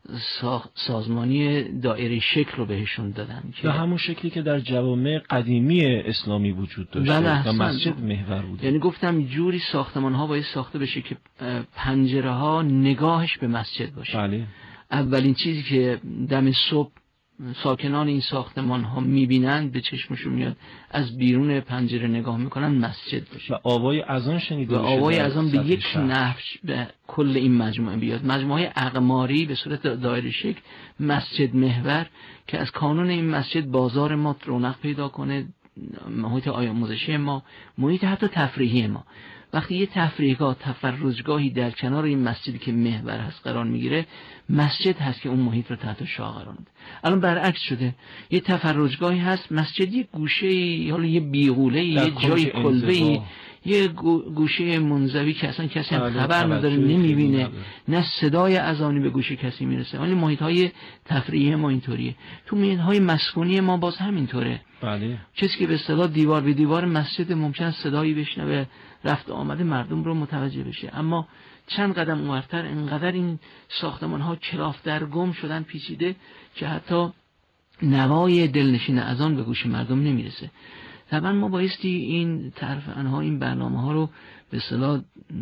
Speaker 17: سازمانی دایره شکل رو بهشون دادم
Speaker 16: که همون شکلی که در جوامع قدیمی اسلامی وجود داشته و مسجد محور بوده.
Speaker 17: یعنی گفتم جوری ساختمان ها باید ساخته بشه که پنجره ها نگاهش به مسجد باشه.
Speaker 16: بله.
Speaker 17: اولین چیزی که دم صبح ساکنان این ساختمان ها میبینند، به چشمشون میاد، از بیرون پنجره نگاه میکنن، مسجد باشه
Speaker 16: و آوای اذان شنیده
Speaker 17: و آوای اذان به یک نحو به کل این مجموعه بیاد. مجموعه اقماری به صورت دایره شکل مسجد محور که از کانون این مسجد بازار ما رونق پیدا کنه، محیط آموزشی ما، محیط حتی تفریحی ما. وقتی یه تفریحگاه، تفرجگاهی در کنار این مسجدی که محور هست قرار میگیره، مسجد هست که اون محیط رو تحت شعاع قرار میده. الان برعکس شده، یه تفرجگاهی هست، مسجد یه گوشه، حالا یه بیغوله، یه جای کلبه‌ای، یه گوشه منزوی که اصلا کسی هم خبر نداره، نمیبینه، نه صدای اذانی به گوش کسی میرسه. ولی محیط‌های تفریحی ما اینطوریه. تو محیط‌های مسکونی ما باز همینطوره.
Speaker 16: بله.
Speaker 17: کسی که به اصطلاح دیوار به دیوار مسجد ممکن صدایی بشنوه، رفت آمد مردم رو متوجه بشه، اما چند قدم اونورتر انقدر این ساختمان‌ها کلاف در گم شدن، پیچیده، که حتی نوای دلنشین اذان به گوش مردم نمیرسه. طبعا ما بایستی این طرف‌ها، این برنامه‌ها رو به اصطلاح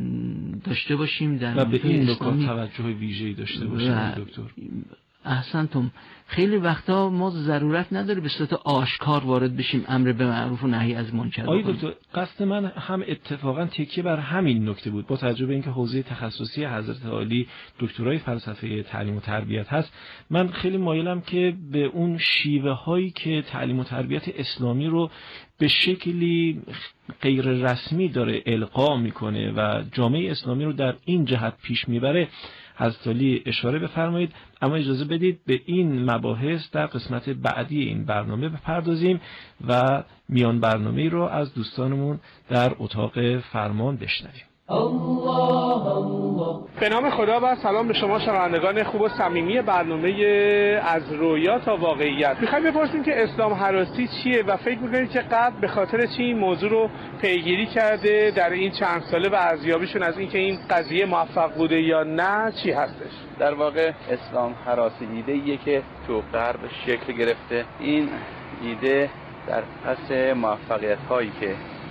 Speaker 17: داشته باشیم در
Speaker 16: و به این نکات توجه ویژه‌ای داشته باشیم دکتر.
Speaker 17: احسنتم. خیلی وقتا ما ضرورت نداره به صورت آشکار وارد بشیم امر به معروف و نهی از منکر.
Speaker 16: آقای دکتر، قصد من هم اتفاقا تکیه بر همین نکته بود. با توجه به اینکه حوزه تخصصی حضرت عالی دکترای فلسفه تعلیم و تربیت هست، من خیلی مایلم که به اون شیوه هایی که تعلیم و تربیت اسلامی رو به شکلی غیر رسمی داره القا میکنه و جامعه اسلامی رو در این جهت پیش میبره حضرت عالی اشاره بفرمایید. اما اجازه بدید به این مباحث در قسمت بعدی این برنامه بپردازیم و میان برنامه رو از دوستانمون در اتاق فرمان بشنویم.
Speaker 18: به نام خدا و سلام به شما شنوندگان خوب و صمیمی برنامه از رویا تا واقعیت. میخوایم بپرسیم که اسلام هراسی چیه و فکر میکنید که قبل به خاطر چی این موضوع رو پیگیری کرده در این چند ساله و ارزیابیشون از اینکه این قضیه موفق بوده یا نه چی هستش؟
Speaker 19: در واقع اسلام هراسی ایده ایه که تو غرب شکل گرفته. این ایده در پس موفقیت هایی که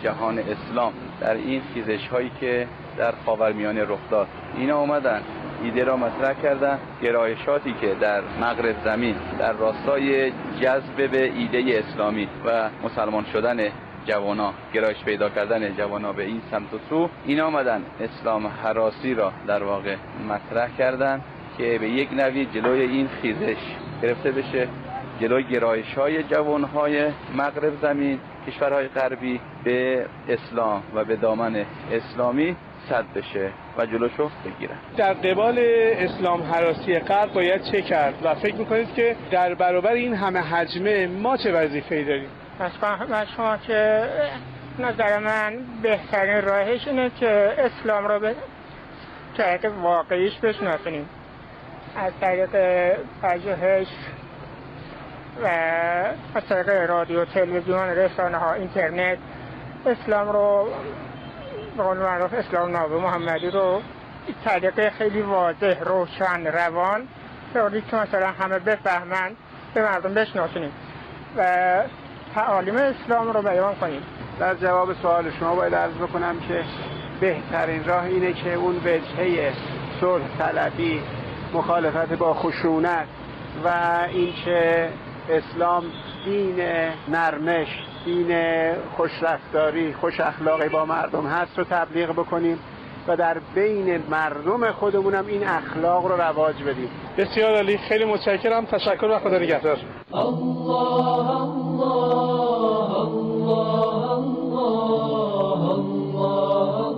Speaker 19: جهان اسلام در این خیزش هایی که در خاورمیانه رخ داد. اینا اومدن ایده را مطرح کردن، گرایشاتی که در مغرب زمین در راستای جذب به ایده اسلامی و مسلمان شدن جوانا، گرایش پیدا کردن جوانا به این سمت و سو، اینا آمدن اسلام هراسی را در واقع مطرح کردن که به یک نوی جلوی این خیزش گرفته بشه، جلوی گرایش‌های جوان‌های مغرب زمین، کشورهای غربی به اسلام و به دامن اسلامی صد بشه و جلوشو بگیرن.
Speaker 18: در قبال اسلام هراسی غرب باید چه کرد و فکر میکنید که در برابر این همه حجمه ما چه وظیفه‌ای داریم؟
Speaker 20: از شما که نظر من بهترین راهش اینه که اسلام رو به طریق واقعیش بشناسونیم، از طریق پژوهش و از طریق رادیو، تلویزیون، رسانه ها، اینترنت اسلام رو به قول معروف اسلام ناب محمدی رو طریق خیلی واضح، روشن، روان طوری که مثلا همه بفهمن به مردم بشناسونیم و تعالیم اسلام رو بیان کنیم.
Speaker 10: در جواب سوال شما باید عرض بکنم که بهترین راه اینه که اون وجهه صلح طلبی، مخالفت با خشونت و اینکه اسلام دین نرمش، دین خوشرفتاری، خوش اخلاقی با مردم هست رو تبلیغ بکنیم و در بین مردم خودمونم این اخلاق رو رواج بدیم.
Speaker 18: بسیار عالی، خیلی متشکرم، تشکر و خدا نگهدار.
Speaker 15: الله الله الله الله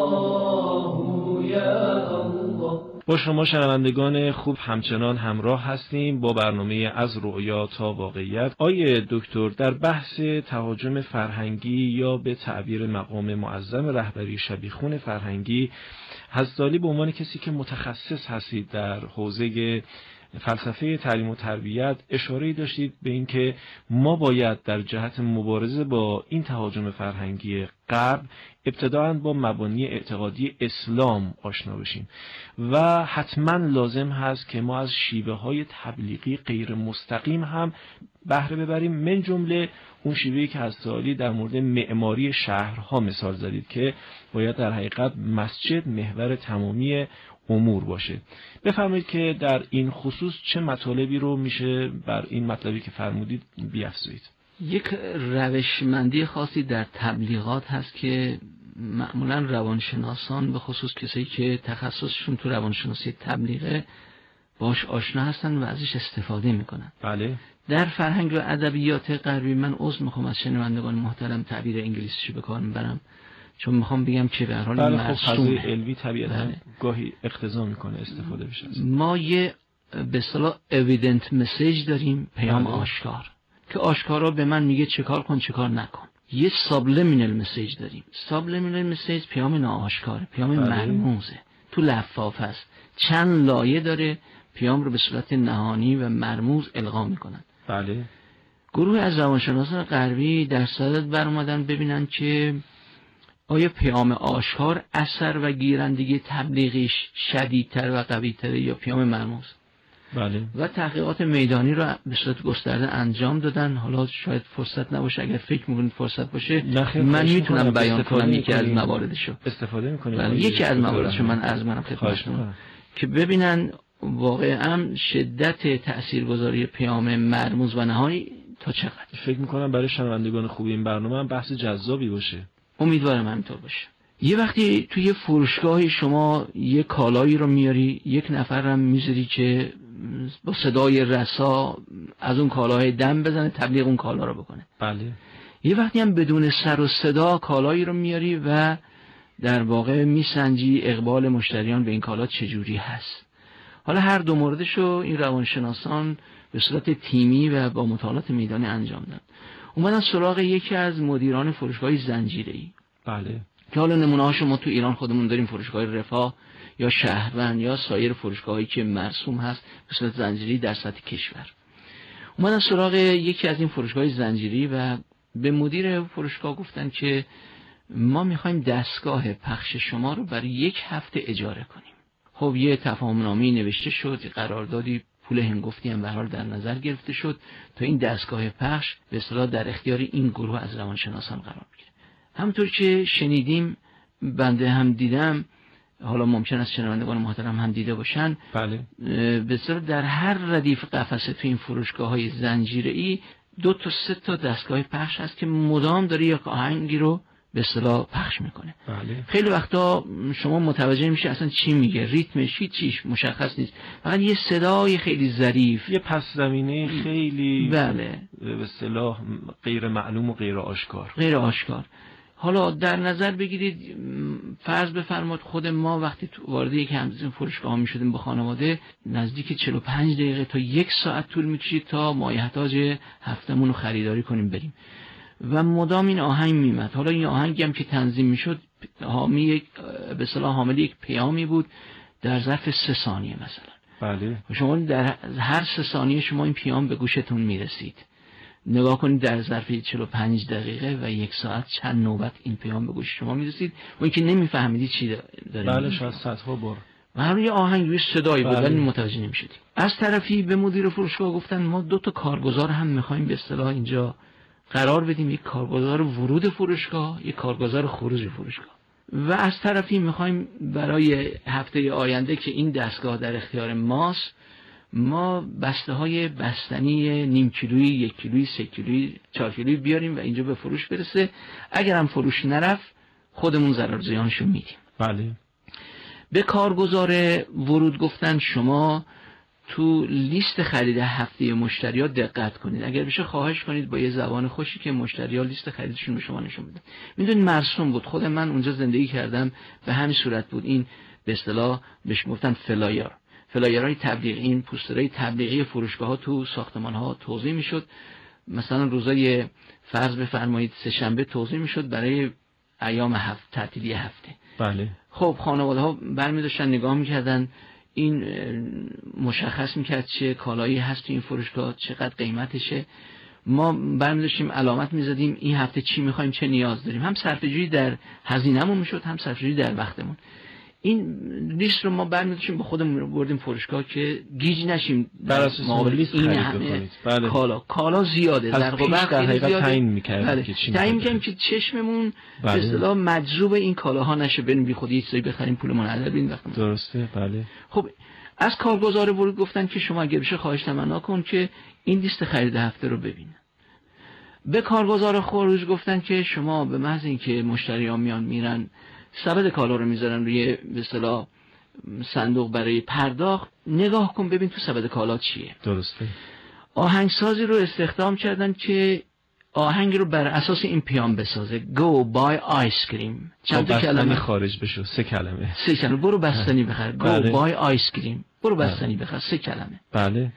Speaker 15: الله یا الله.
Speaker 16: با شما شنوندگان خوب همچنان همراه هستیم با برنامه از رؤیا تا واقعیت. آیه دکتر، در بحث تهاجم فرهنگی یا به تعبیر مقام معظم رهبری شبیخون فرهنگی، حضرت به عنوان کسی که متخصص هستید در حوزه فلسفه تعلیم و تربیت اشاره‌ای داشتید به اینکه ما باید در جهت مبارزه با این تهاجم فرهنگی غرب ابتداءً با مبانی اعتقادی اسلام آشنا بشیم و حتما لازم هست که ما از شیوه‌های تبلیغی غیر مستقیم هم بهره ببریم، من جمله اون شیوهی که حضرت عالی در مورد معماری شهرها مثال زدید که باید در حقیقت مسجد محور تمامی امور باشه. بفرمایید که در این خصوص چه مطالبی رو میشه بر این مطلبی که فرمودید بیفزایید؟
Speaker 17: یک روشمندی خاصی در تبلیغات هست که معمولا روانشناسان به خصوص کسایی که تخصصشون تو روانشناسی تبلیغه باش آشنا هستن و ازش استفاده میکنن.
Speaker 16: بله.
Speaker 17: در فرهنگ و ادبیات غربی، من عذر میخوام از شنوندگان محترم تعبیر انگلیسیشو به کار میبرم چون میخوام بگم که به هر حال
Speaker 16: بله خب فضای علمی طبیعتا بله. گاهی اقتضا میکنه استفاده بشه.
Speaker 17: ما یه به اصطلاح اویدنت مسیج داریم، پیام بله. آشکار که آشکارا به من میگه چه کار کن چه کار نکن. یه سابلیمینال مسیج داریم. سابلیمینال مسیج پیام ناآشکاره، پیام بله. مرموزه، تو لفاف هست، چند لایه داره، پیام رو به صورت نهانی و مرموز القا میکنن.
Speaker 16: بله.
Speaker 17: گروه از روانشناسان غربی در صدد بر اومدن ببینن که آیا پیام آشکار اثر و گیرندگی تبلیغیش شدیدتر و قوی‌تر یا پیام مرموز؟
Speaker 16: بله.
Speaker 17: و تحقیقات میدانی رو به صورت گسترده انجام دادن. حالا شاید فرصت نباشه، اگر فکر می‌کنید فرصت باشه من میتونم بیان کنم یکی از مواردشو.
Speaker 16: استفاده می‌کنید؟
Speaker 17: بله، یکی از مواردشو من عرض کنم خدمتتون که ببینن واقعا شدت تاثیرگذاری پیام مرموز و نهانی تا چقدر.
Speaker 16: فکر می‌کنم برای شنوندگان خوب این برنامه هم بحث جذابی باشه.
Speaker 17: امیدوارم همینطور باشه. یه وقتی توی یه فروشگاهی شما یه کالایی رو میاری، یک نفر هم میذاری که با صدای رسا از اون کالای دم بزنه، تبلیغ اون کالا رو بکنه.
Speaker 16: بله.
Speaker 17: یه وقتی هم بدون سر و صدا کالایی رو میاری و در واقع میسنجی اقبال مشتریان به این کالا چجوری هست. حالا هر دو موردشو این روانشناسان به صورت تیمی و با مطالعات میدانی انجام دادن. اومدن سراغ یکی از مدیران فروشگاه زنجیره‌ای.
Speaker 16: بله.
Speaker 17: که حالا نمونه‌هاشو ما تو ایران خودمون داریم، فروشگاه رفاه یا شهروند یا سایر فروشگاهایی که مرسوم هست به صورت زنجیری در سطح کشور. اومدن سراغ یکی از این فروشگاه زنجیری و به مدیر فروشگاه گفتن که ما می‌خوایم دستگاه پخش شما رو برای یک هفته اجاره کنیم. خب یه تفاهم‌نامه‌ای نوشته شد، قراردادی، پول هنگفتی هم به هر حال در نظر گرفته شد تا این دستگاه پخش به اصطلاح در اختیار این گروه از روانشناسان قرار بگیره. همونطور که شنیدیم، بنده هم دیدم، حالا ممکن است شنوندگان محترم هم دیده باشن،
Speaker 16: بله،
Speaker 17: به اصطلاح در هر ردیف قفسه تو این فروشگاه‌های زنجیره‌ای دو تا سه تا دستگاه پخش هست که مدام داره یک آهنگی رو به اصطلاح پخش میکنه.
Speaker 16: بله.
Speaker 17: خیلی وقتا شما متوجه میشه اصلا چی میگه، ریتمش چیش مشخص نیست، فقط یه صدای خیلی ظریف،
Speaker 16: یه پس زمینه خیلی
Speaker 17: بله
Speaker 16: به اصطلاح غیر معلوم و غیر آشکار
Speaker 17: غیر آشکار. حالا در نظر بگیرید، فرض بفرمایید خود ما وقتی وارد یک همزه فروشگاه میشدیم با خانواده، نزدیک چهل و پنج دقیقه تا یک ساعت طول میکشید تا مایحتاج هفتمون رو خریداری کنیم بریم و مدام این آهنگ میمد. حالا این آهنگی هم که تنظیم میشد حامی یک به اصطلاح حامل یک پیامی بود در ظرف سه ثانیه مثلا.
Speaker 16: بله.
Speaker 17: شما در هر سه ثانیه شما این پیام به گوشتون میرسید. نگاه کنید در ظرف چهل و پنج دقیقه و یک ساعت چند نوبت این پیام به گوش شما میرسید و اینکه نمیفهمیدی چی داره.
Speaker 16: بله، شاید صدها بار.
Speaker 17: و هر یه آهنگ یه صدایی بود ولی
Speaker 16: بله.
Speaker 17: متوجه نمیشدیم. از طرفی به مدیر فروشگاه گفتن ما دو تا کارگزار هم میخوایم به اصطلاح اینجا قرار بدیم، یک کارگزار ورود فروشگاه، یک کارگزار خروج فروشگاه. و از طرفی میخوایم برای هفته آینده که این دستگاه در اختیار ماست، ما بسته های بستنی نیم کیلویی، یک کیلویی، سه کیلویی، چهار کیلویی بیاریم و اینجا به فروش برسه. اگر هم فروش نرفت خودمون ضرر زیانشو میدیم.
Speaker 16: بله.
Speaker 17: به کارگزار ورود گفتن شما تو لیست خرید هفته مشتری‌ها دقت کنید. اگر بشه خواهش کنید با یه زبان خوشی که مشتری‌ها لیست خریدشون به شما نشون بدن. میدونید مرسوم بود، خود من اونجا زندگی کردم به همین صورت بود. این به اصطلاح بهش گفتن فلایر، فلایرهای تبلیغی، این پوسترهای تبلیغی فروشگاه‌ها تو ساختمان‌ها توزیع میشد. مثلا روزای فرض بفرمایید سه شنبه توزیع میشد برای ایام هفته، تعطیلی هفته.
Speaker 16: بله.
Speaker 17: خب خانواده‌ها برمی داشتن نگاه می‌کردن، این مشخص میکرد چه کالایی هست تو این فروشگاه، چقدر قیمتشه. ما برمی داشتیم علامت میزدیم این هفته چی میخوایم، چه نیاز داریم. هم صرفه‌جویی در هزینه‌مون میشد، هم صرفه‌جویی در وقتمون. این لیست رو ما برمی داشتیم با خودمون بردیم فروشگاه که گیج نشیم
Speaker 16: بر اساس لیست
Speaker 17: این
Speaker 16: خرید
Speaker 17: همه
Speaker 16: بکنید. بله.
Speaker 17: کالا کالا زیاده، در
Speaker 16: واقع در حقیقت تعیین می‌کردیم که چی
Speaker 17: تعیین می‌کردیم که چشممون به اصطلاح مجذوب این کالاها نشه، بریم بی خودی چیزی بخریم پولمون هدر بدیم وقت.
Speaker 16: درسته. بله.
Speaker 17: خب از کارگزار ورود گفتن که شما اگه بشه خواهش تمنا کن که این لیست خرید هفته رو ببین. به کارگزار خروج گفتن که شما به محض اینکه مشتریان میان میرن سبد کالا رو میذارن روی به اصطلاح صندوق برای پرداخت، نگاه کن ببین تو سبد کالا چیه.
Speaker 16: درسته.
Speaker 17: آهنگسازی رو استخدام کردن که آهنگ رو بر اساس این پیام بسازه. Go buy ice cream.
Speaker 16: چند تا کلمه خارج بشه، سه کلمه.
Speaker 17: سه کلمه. برو بستنی بخر. Go
Speaker 16: بله.
Speaker 17: buy ice cream. برو بستنی بخر. سه کلمه.
Speaker 16: بله.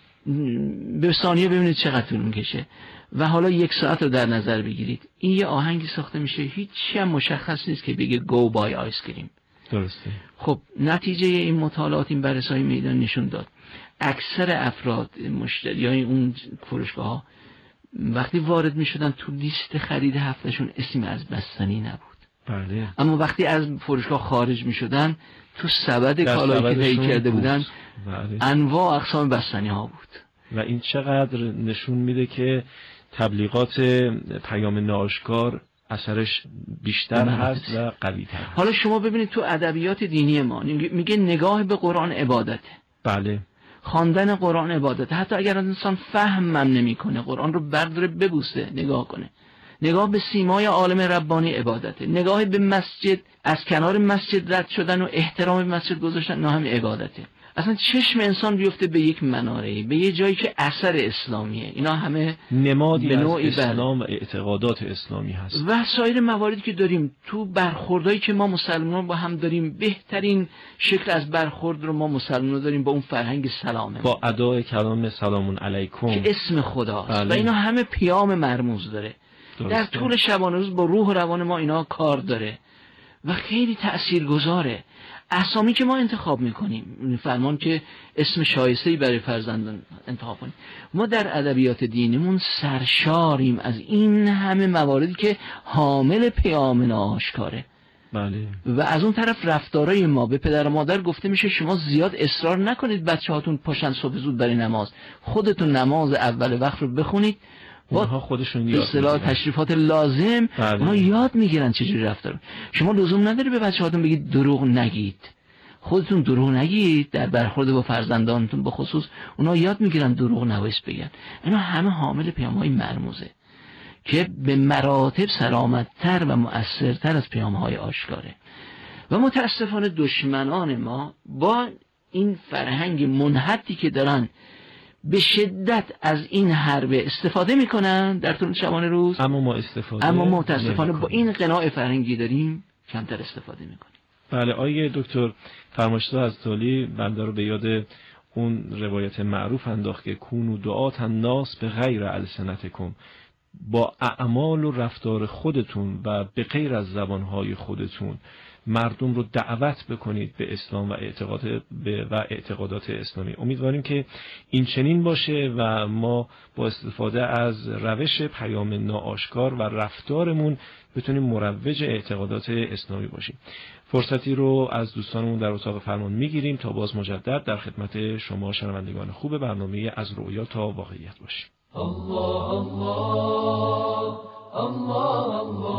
Speaker 17: به ثانیه ببینید چقدر طول میکشه. و حالا یک ساعت رو در نظر بگیرید. این یه آهنگی ساخته میشه، هیچ هم مشخص نیست که بگه Go buy ice cream.
Speaker 16: درسته.
Speaker 17: خب نتیجه این مطالعات، این بررسی‌های میدان نشون داد اکثر افراد مشتریای اون فروشگاه‌ها وقتی وارد می‌شدن تو لیست خرید هفتهشون اسمی از بستنی نبود.
Speaker 16: بله.
Speaker 17: اما وقتی از فروشگاه خارج می‌شدن تو سبد کالایی که تهیه کرده بودن
Speaker 16: بله.
Speaker 17: انواع اقسام بستنی‌ها بود.
Speaker 16: و این چقدر نشون میده که تبلیغات پیام ناآشکار اثرش بیشتر هست و قوی‌تر.
Speaker 17: حالا شما ببینید تو ادبیات دینی ما میگه نگاه به قرآن عبادته.
Speaker 16: بله.
Speaker 17: خواندن قرآن عبادته. حتی اگر انسان فهمم نمیکنه، قرآن رو برداره ببوسه، نگاه کنه. نگاه به سیمای عالم ربانی عبادته. نگاه به مسجد، از کنار مسجد رد شدن و احترام به مسجد گذاشتن، نه هم عبادته. اصلا چشم انسان بیفته به یک مناره‌ای، به یه جایی که اثر اسلامیه. اینا همه
Speaker 16: نمادی از اسلام و اعتقادات اسلامی هست.
Speaker 17: و سایر مواردی که داریم تو برخوردایی که ما مسلمانان با هم داریم، بهترین شکل از برخورد رو ما مسلمانان داریم با اون فرهنگ سلامه،
Speaker 16: با ادای کلام سلام علیکم
Speaker 17: که اسم خداست.
Speaker 16: بله.
Speaker 17: و اینا همه پیام مرموز داره. درسته. در طول شبانه روز با روح و روان ما اینا کار داره و خیلی تأثیرگذاره. اسامی که ما انتخاب میکنیم، فرمان که اسم شایسته‌ای برای فرزندان انتخاب کنیم، ما در ادبیات دینیمون سرشاریم از این همه مواردی که حامل پیام ناآشکاره.
Speaker 16: بله.
Speaker 17: و از اون طرف رفتارای ما به پدر و مادر گفته میشه شما زیاد اصرار نکنید بچه‌هاتون پاشن صبح زود برای نماز، خودتون نماز اول وقت رو بخونید
Speaker 16: اونها خودشون یاد
Speaker 17: اصطلاح تشریفات لازم
Speaker 16: بله.
Speaker 17: اونها یاد میگیرن چجوری رفتار. شما لزوم نداره به بچه‌هاتون بگید دروغ نگید، خودتون دروغ نگید در برخورد با فرزندانتون، به خصوص اونها یاد میگیرن دروغ نباید بگن. اینا همه حامل پیام‌های مرموزه که به مراتب سلامت‌تر و مؤثرتر از پیام‌های آشکاره. و متاسفانه دشمنان ما با این فرهنگ منحطی که دارن به شدت از این حرب استفاده میکنن در طول شبانه روز،
Speaker 16: اما ما استفاده
Speaker 17: اما متاسفانه با این قناع فرهنگی داریم کمتر استفاده میکنیم.
Speaker 16: بله آیه دکتر فرماشته از تالی بنده رو به یاد اون روایت معروف انداخت که کونو دعات الناس به غیر السنتکم، با اعمال و رفتار خودتون و به غیر از زبانهای خودتون مردم رو دعوت بکنید به اسلام و اعتقاد و اعتقادات اسلامی. امیدواریم که این چنین باشه و ما با استفاده از روش پیام ناآشکار و رفتارمون بتونیم مروج اعتقادات اسلامی باشیم. فرصتی رو از دوستانمون در اتاق فرمان میگیریم تا باز مجدد در خدمت شما شنوندگان خوب برنامه از رؤیا تا واقعیت باشیم.
Speaker 15: الله الله الله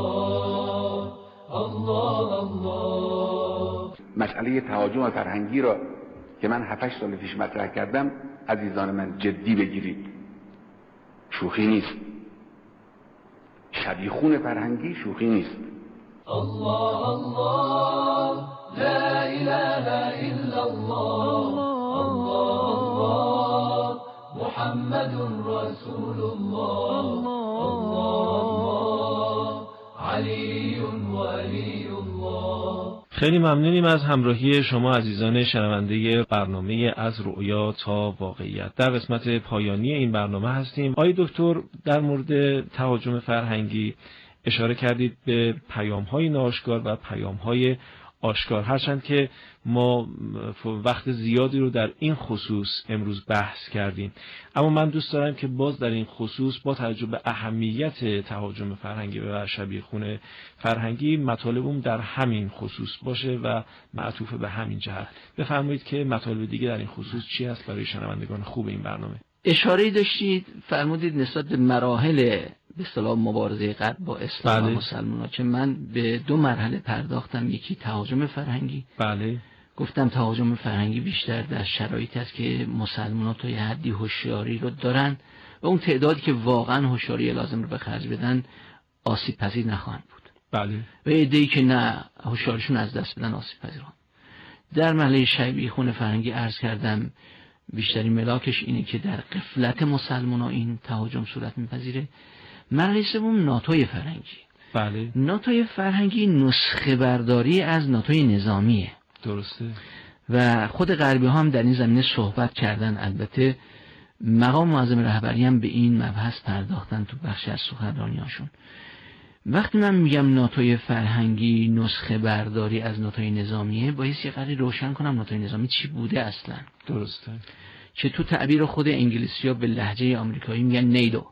Speaker 15: الله الله.
Speaker 21: مسئله تهاجم فرهنگی را که من هفت هشت سال پیش مطرح کردم عزیزان من جدی بگیرید، شوخی نیست. شبیخون فرهنگی شوخی نیست.
Speaker 15: الله الله لا اله الا الله الله الله محمد رسول الله الله علی ولی الله.
Speaker 16: خیلی ممنونیم از همراهی شما عزیزان شنونده برنامه از رؤیا تا واقعیت. در قسمت پایانی این برنامه هستیم. آقای دکتر در مورد تهاجم فرهنگی اشاره کردید به پیام‌های ناآشکار و پیام‌های آشکار، هرچند که ما وقت زیادی رو در این خصوص امروز بحث کردیم، اما من دوست دارم که باز در این خصوص با توجه به اهمیت تهاجم فرهنگی و شبیخون فرهنگی مطالبم در همین خصوص باشه و معطوف به همین جهت. بفرمایید که مطالب دیگه در این خصوص چی هست برای شنوندگان خوب این برنامه؟
Speaker 17: اشاره داشتید فرمودید نسبت به مراحل به اصطلاح مبارزه غرب با اسلام
Speaker 16: بله.
Speaker 17: و مسلمان‌ها که من به دو مرحله پرداختم. یکی تهاجم فرهنگی.
Speaker 16: بله.
Speaker 17: گفتم تهاجم فرهنگی بیشتر در شرایطی است که مسلمان‌ها تا یه حدی هوشیاری رو دارن و اون تعدادی که واقعا هوشیاری لازم رو به خرج بدن آسیب پذیر نخواهند بود.
Speaker 16: بله.
Speaker 17: و عده‌ای که نه هوشیاریشون از دست بدن آسیب پذیر خواهند. در مرحله شبیخون فرهنگی عرض کردم بیشتری ملاکش اینه که در غفلت مسلمان‌ها این تهاجم صورت می‌پذیره. مرحله سوم ناتوی فرهنگی.
Speaker 16: بله.
Speaker 17: ناتوی فرهنگی نسخه برداری از ناتوی نظامیه.
Speaker 16: درسته.
Speaker 17: و خود غربی ها هم در این زمینه صحبت کردن. البته مقام معظم رهبری هم به این مبحث پرداختن تو بخشی از سخنرانی‌هاشون. وقتی من میگم ناتوی فرهنگی نسخه برداری از ناتوی نظامیه، باید یه قدری روشن کنم ناتوی نظامی چی بوده اصلا.
Speaker 16: درسته.
Speaker 17: که تو تعبیر خود انگلیسی‌ها به لهجه آمریکایی میگن نیدو.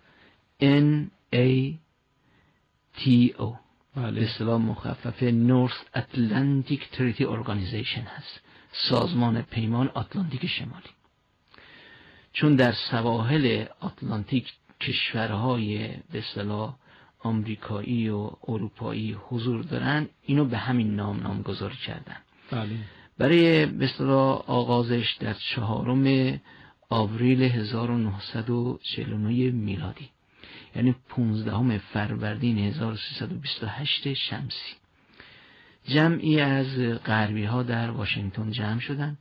Speaker 17: N A T O. به اصطلاح مخفف North Atlantic Treaty Organization هست، سازمان پیمان آتلانتیک شمالی. چون در سواحل آتلانتیک کشورهای به اصطلاح آمریکایی و اروپایی حضور دارن، اینو به همین نام نامگذاری کردن.
Speaker 16: بله.
Speaker 17: برای به اصطلاح آغازش در چهارم آوریل هزار و نهصد و چهل و نه میلادی، یعنی پانزدهم فروردین هزار و سیصد و بیست و هشت شمسی، جمعی از غربی ها در واشنگتن جمع شدن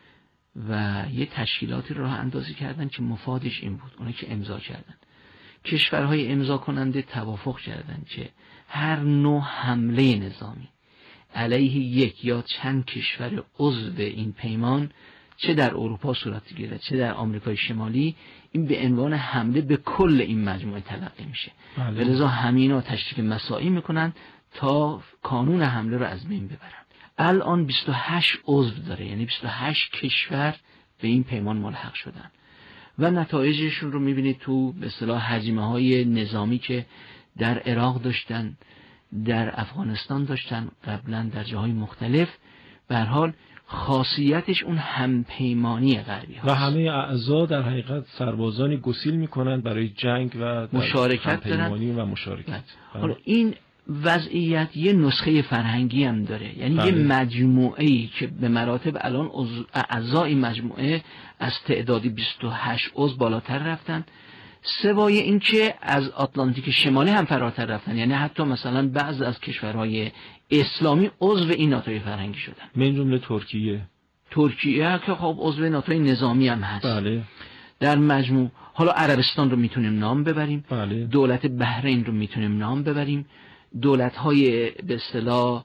Speaker 17: و یه تشکیلاتی راه اندازی کردن که مفادش این بود. اونایی که امضا کردن، کشورهای امضا کننده توافق کردن که هر نوع حمله نظامی علیه یک یا چند کشور عضو این پیمان، چه در اروپا صورت گیرد چه در آمریکای شمالی، این به عنوان حمله به کل این مجموعه تلقی میشه.
Speaker 16: بله.
Speaker 17: ولذا همینا تشریک مساعی میکنن تا کانون حمله رو از بین ببرن. الان بیست و هشت عضو داره، یعنی بیست و هشت کشور به این پیمان ملحق شدن و نتایجشون رو میبینید تو به اصطلاح هجمه های نظامی که در عراق داشتن، در افغانستان داشتن، قبلا در جاهای مختلف. به هر حال خاصیتش اون همپیمانی غربی هست
Speaker 16: و همه اعضا در حقیقت سربازانی گسیل میکنند برای جنگ و
Speaker 17: مشارکت دارن
Speaker 16: و مشارکت.
Speaker 17: حالا این وضعیت یه نسخه فرهنگی هم داره، یعنی بله. یه مجموعه‌ای که به مراتب الان اعضای مجموعه از تعدادی بیست و هشت عضو بالاتر رفتن، سوای این که از آتلانتیک شمالی هم فراتر رفتن، یعنی حتی مثلا بعض از کشورهای اسلامی عضو این ناتوی فرهنگی شدن،
Speaker 16: من جمله ترکیه
Speaker 17: ترکیه که خب عضو ناتوی نظامی هم هست.
Speaker 16: بله.
Speaker 17: در مجموع حالا عربستان رو میتونیم نام ببریم،
Speaker 16: بله.
Speaker 17: دولت بحرین رو میتونیم نام ببریم، دولت‌های به اصطلاح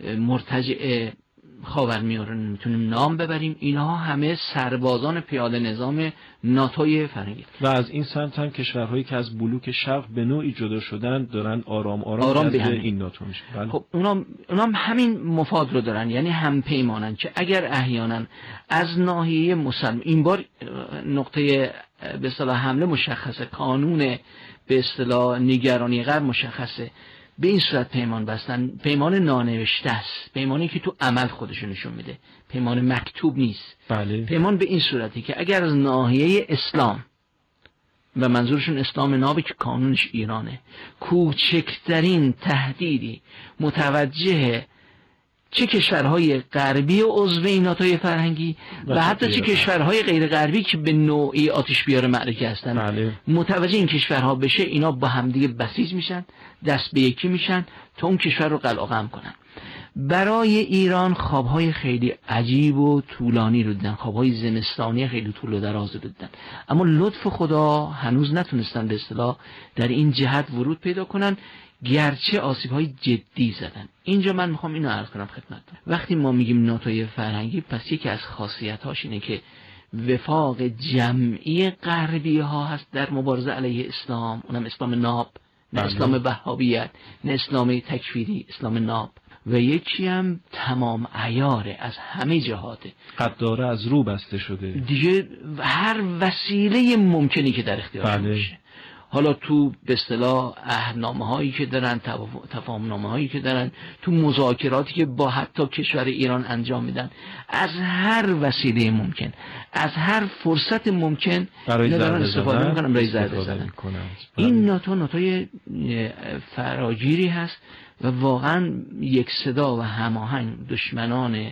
Speaker 17: مرتجع خاورمیانه رو میتونیم نام ببریم. اینها همه سربازان پیاده نظام ناتوی فرهنگی
Speaker 16: و از این سمت هم کشورهایی که از بلوک شرق به نوعی جدا شدن دارن آرام آرام,
Speaker 17: آرام
Speaker 16: به این ناتو میشه. بله.
Speaker 17: خب اونا اونا هم همین مفاد رو دارن، یعنی هم پیمانن که اگر احیانا از ناحیه مسلم این بار نقطه به اصطلاح حمله مشخصه، قانون به اصطلاح نگرانی غرب مشخصه، به این صورت پیمان بستن. پیمان نانوشته است، پیمانی که تو عمل خودشو نشون میده، پیمان مکتوب نیست.
Speaker 16: بله.
Speaker 17: پیمان به این صورتی که اگر از ناحیه اسلام و منظورشون اسلام نابی که قانونش ایرانه، کوچکترین تهدیدی متوجه چه کشورهای غربی عضو این ناتوی فرهنگی و, و حتی چه کشورهای غیر غربی که به نوعی آتش بیار معرکه هستن،
Speaker 16: بله.
Speaker 17: متوجه این کشورها بشه، اینا با همدیگه بسیج میشن، دست به یکی میشن تا اون کشور رو قلعه‌قم کنن. برای ایران خوابهای خیلی عجیب و طولانی رو دیدن، خوابهای زمستانی خیلی طول و دراز رو دیدن، اما لطف خدا هنوز نتونستن به اصطلاح در این جهت ورود پیدا کنن، گرچه آسیب‌های جدی زدن. اینجا من میخوام اینو عرض کنم خدمتتون. وقتی ما میگیم ناتوی فرهنگی، پس یکی از خاصیت‌هاش اینه که وفاق جمعی غربی ها هست در مبارزه علیه اسلام، اونم اسلام ناب، نه اسلام وهابیت، نه اسلام تکفیری، اسلام ناب. و یکی هم تمام عیاره، از همه جهاته،
Speaker 16: قداره از رو بسته شده
Speaker 17: دیگه، هر وسیله ممکنی که در اختیار باشه. حالا تو به اصطلاح عهدنامه هایی که دارن، تفاهم نامه هایی که دارن، تو مذاکراتی که با حتی کشور ایران انجام میدن، از هر وسیله ممکن، از هر فرصت ممکن دارن استفاده میکنن برای ضربه زدن. این ناتو ناتوی فراگیری هست و واقعا یک صدا و هماهنگ دشمنان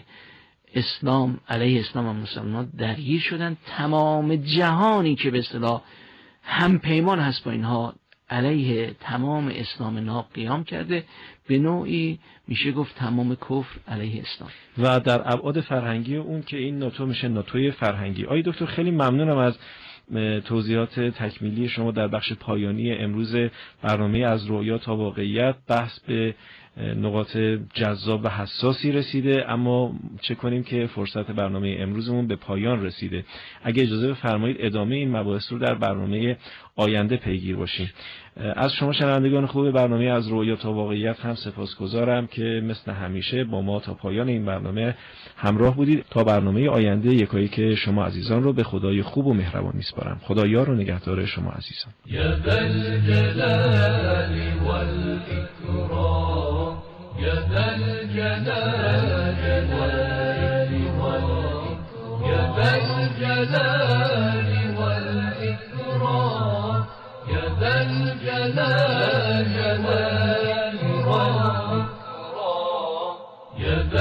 Speaker 17: اسلام علیه اسلام و مسلمان درگیر شدن. تمام جهانی که به اصطلاح هم پیمان هست با اینها علیه تمام اسلام ناب قیام کرده، به نوعی میشه گفت تمام کفر علیه اسلام.
Speaker 16: و در ابعاد فرهنگی اون که این ناتو میشه ناتوی فرهنگی. آقای دکتر خیلی ممنونم از توضیحات تکمیلی شما در بخش پایانی امروز برنامه از رؤیا تا واقعیت. بحث به نقاط جذاب و حساسی رسیده، اما چه کنیم که فرصت برنامه امروزمون به پایان رسیده. اگه اجازه بفرمایید ادامه این مباحث رو در برنامه آینده پیگیر باشیم. از شما شنوندگان خوب برنامه از رؤیا تا واقعیت هم سپاسگزارم که مثل همیشه با ما تا پایان این برنامه همراه بودید. تا برنامه آینده یکایی که شما عزیزان رو به خدای خوب و مهربان میسپارم. خدا یار و نگهدار شما عزیزان.
Speaker 15: یا ذا الجلال والإكرام، یا ذا الجلال والإكرام، یا ذا الجلال والإكرام، یا ذا الجلال والإكرام، یا ذا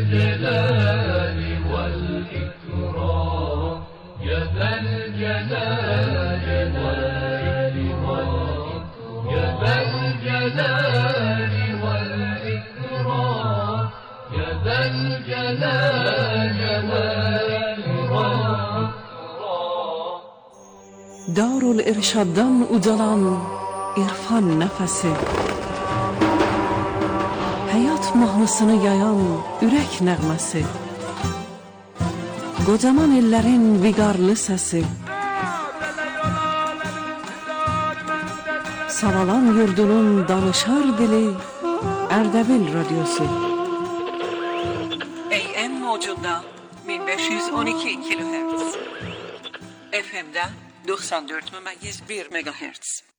Speaker 15: الجلال والإكرام، یا ذا الجلال والإكرام، یا ذا الجلال والإكرام، یا ذا الجلال والإكرام.
Speaker 4: Darul-Irshaddan uzalan irfan nefesi, hayat mahnısını yayan ürək nəğməsi, qocaman ellərin viqarlı səsi, Savalan yurdunun danışar dili, Ərdəbil radyosu. A M موجunda bin beş yüz on iki kilohertz, F M'da doksan dört nokta bir megahertz.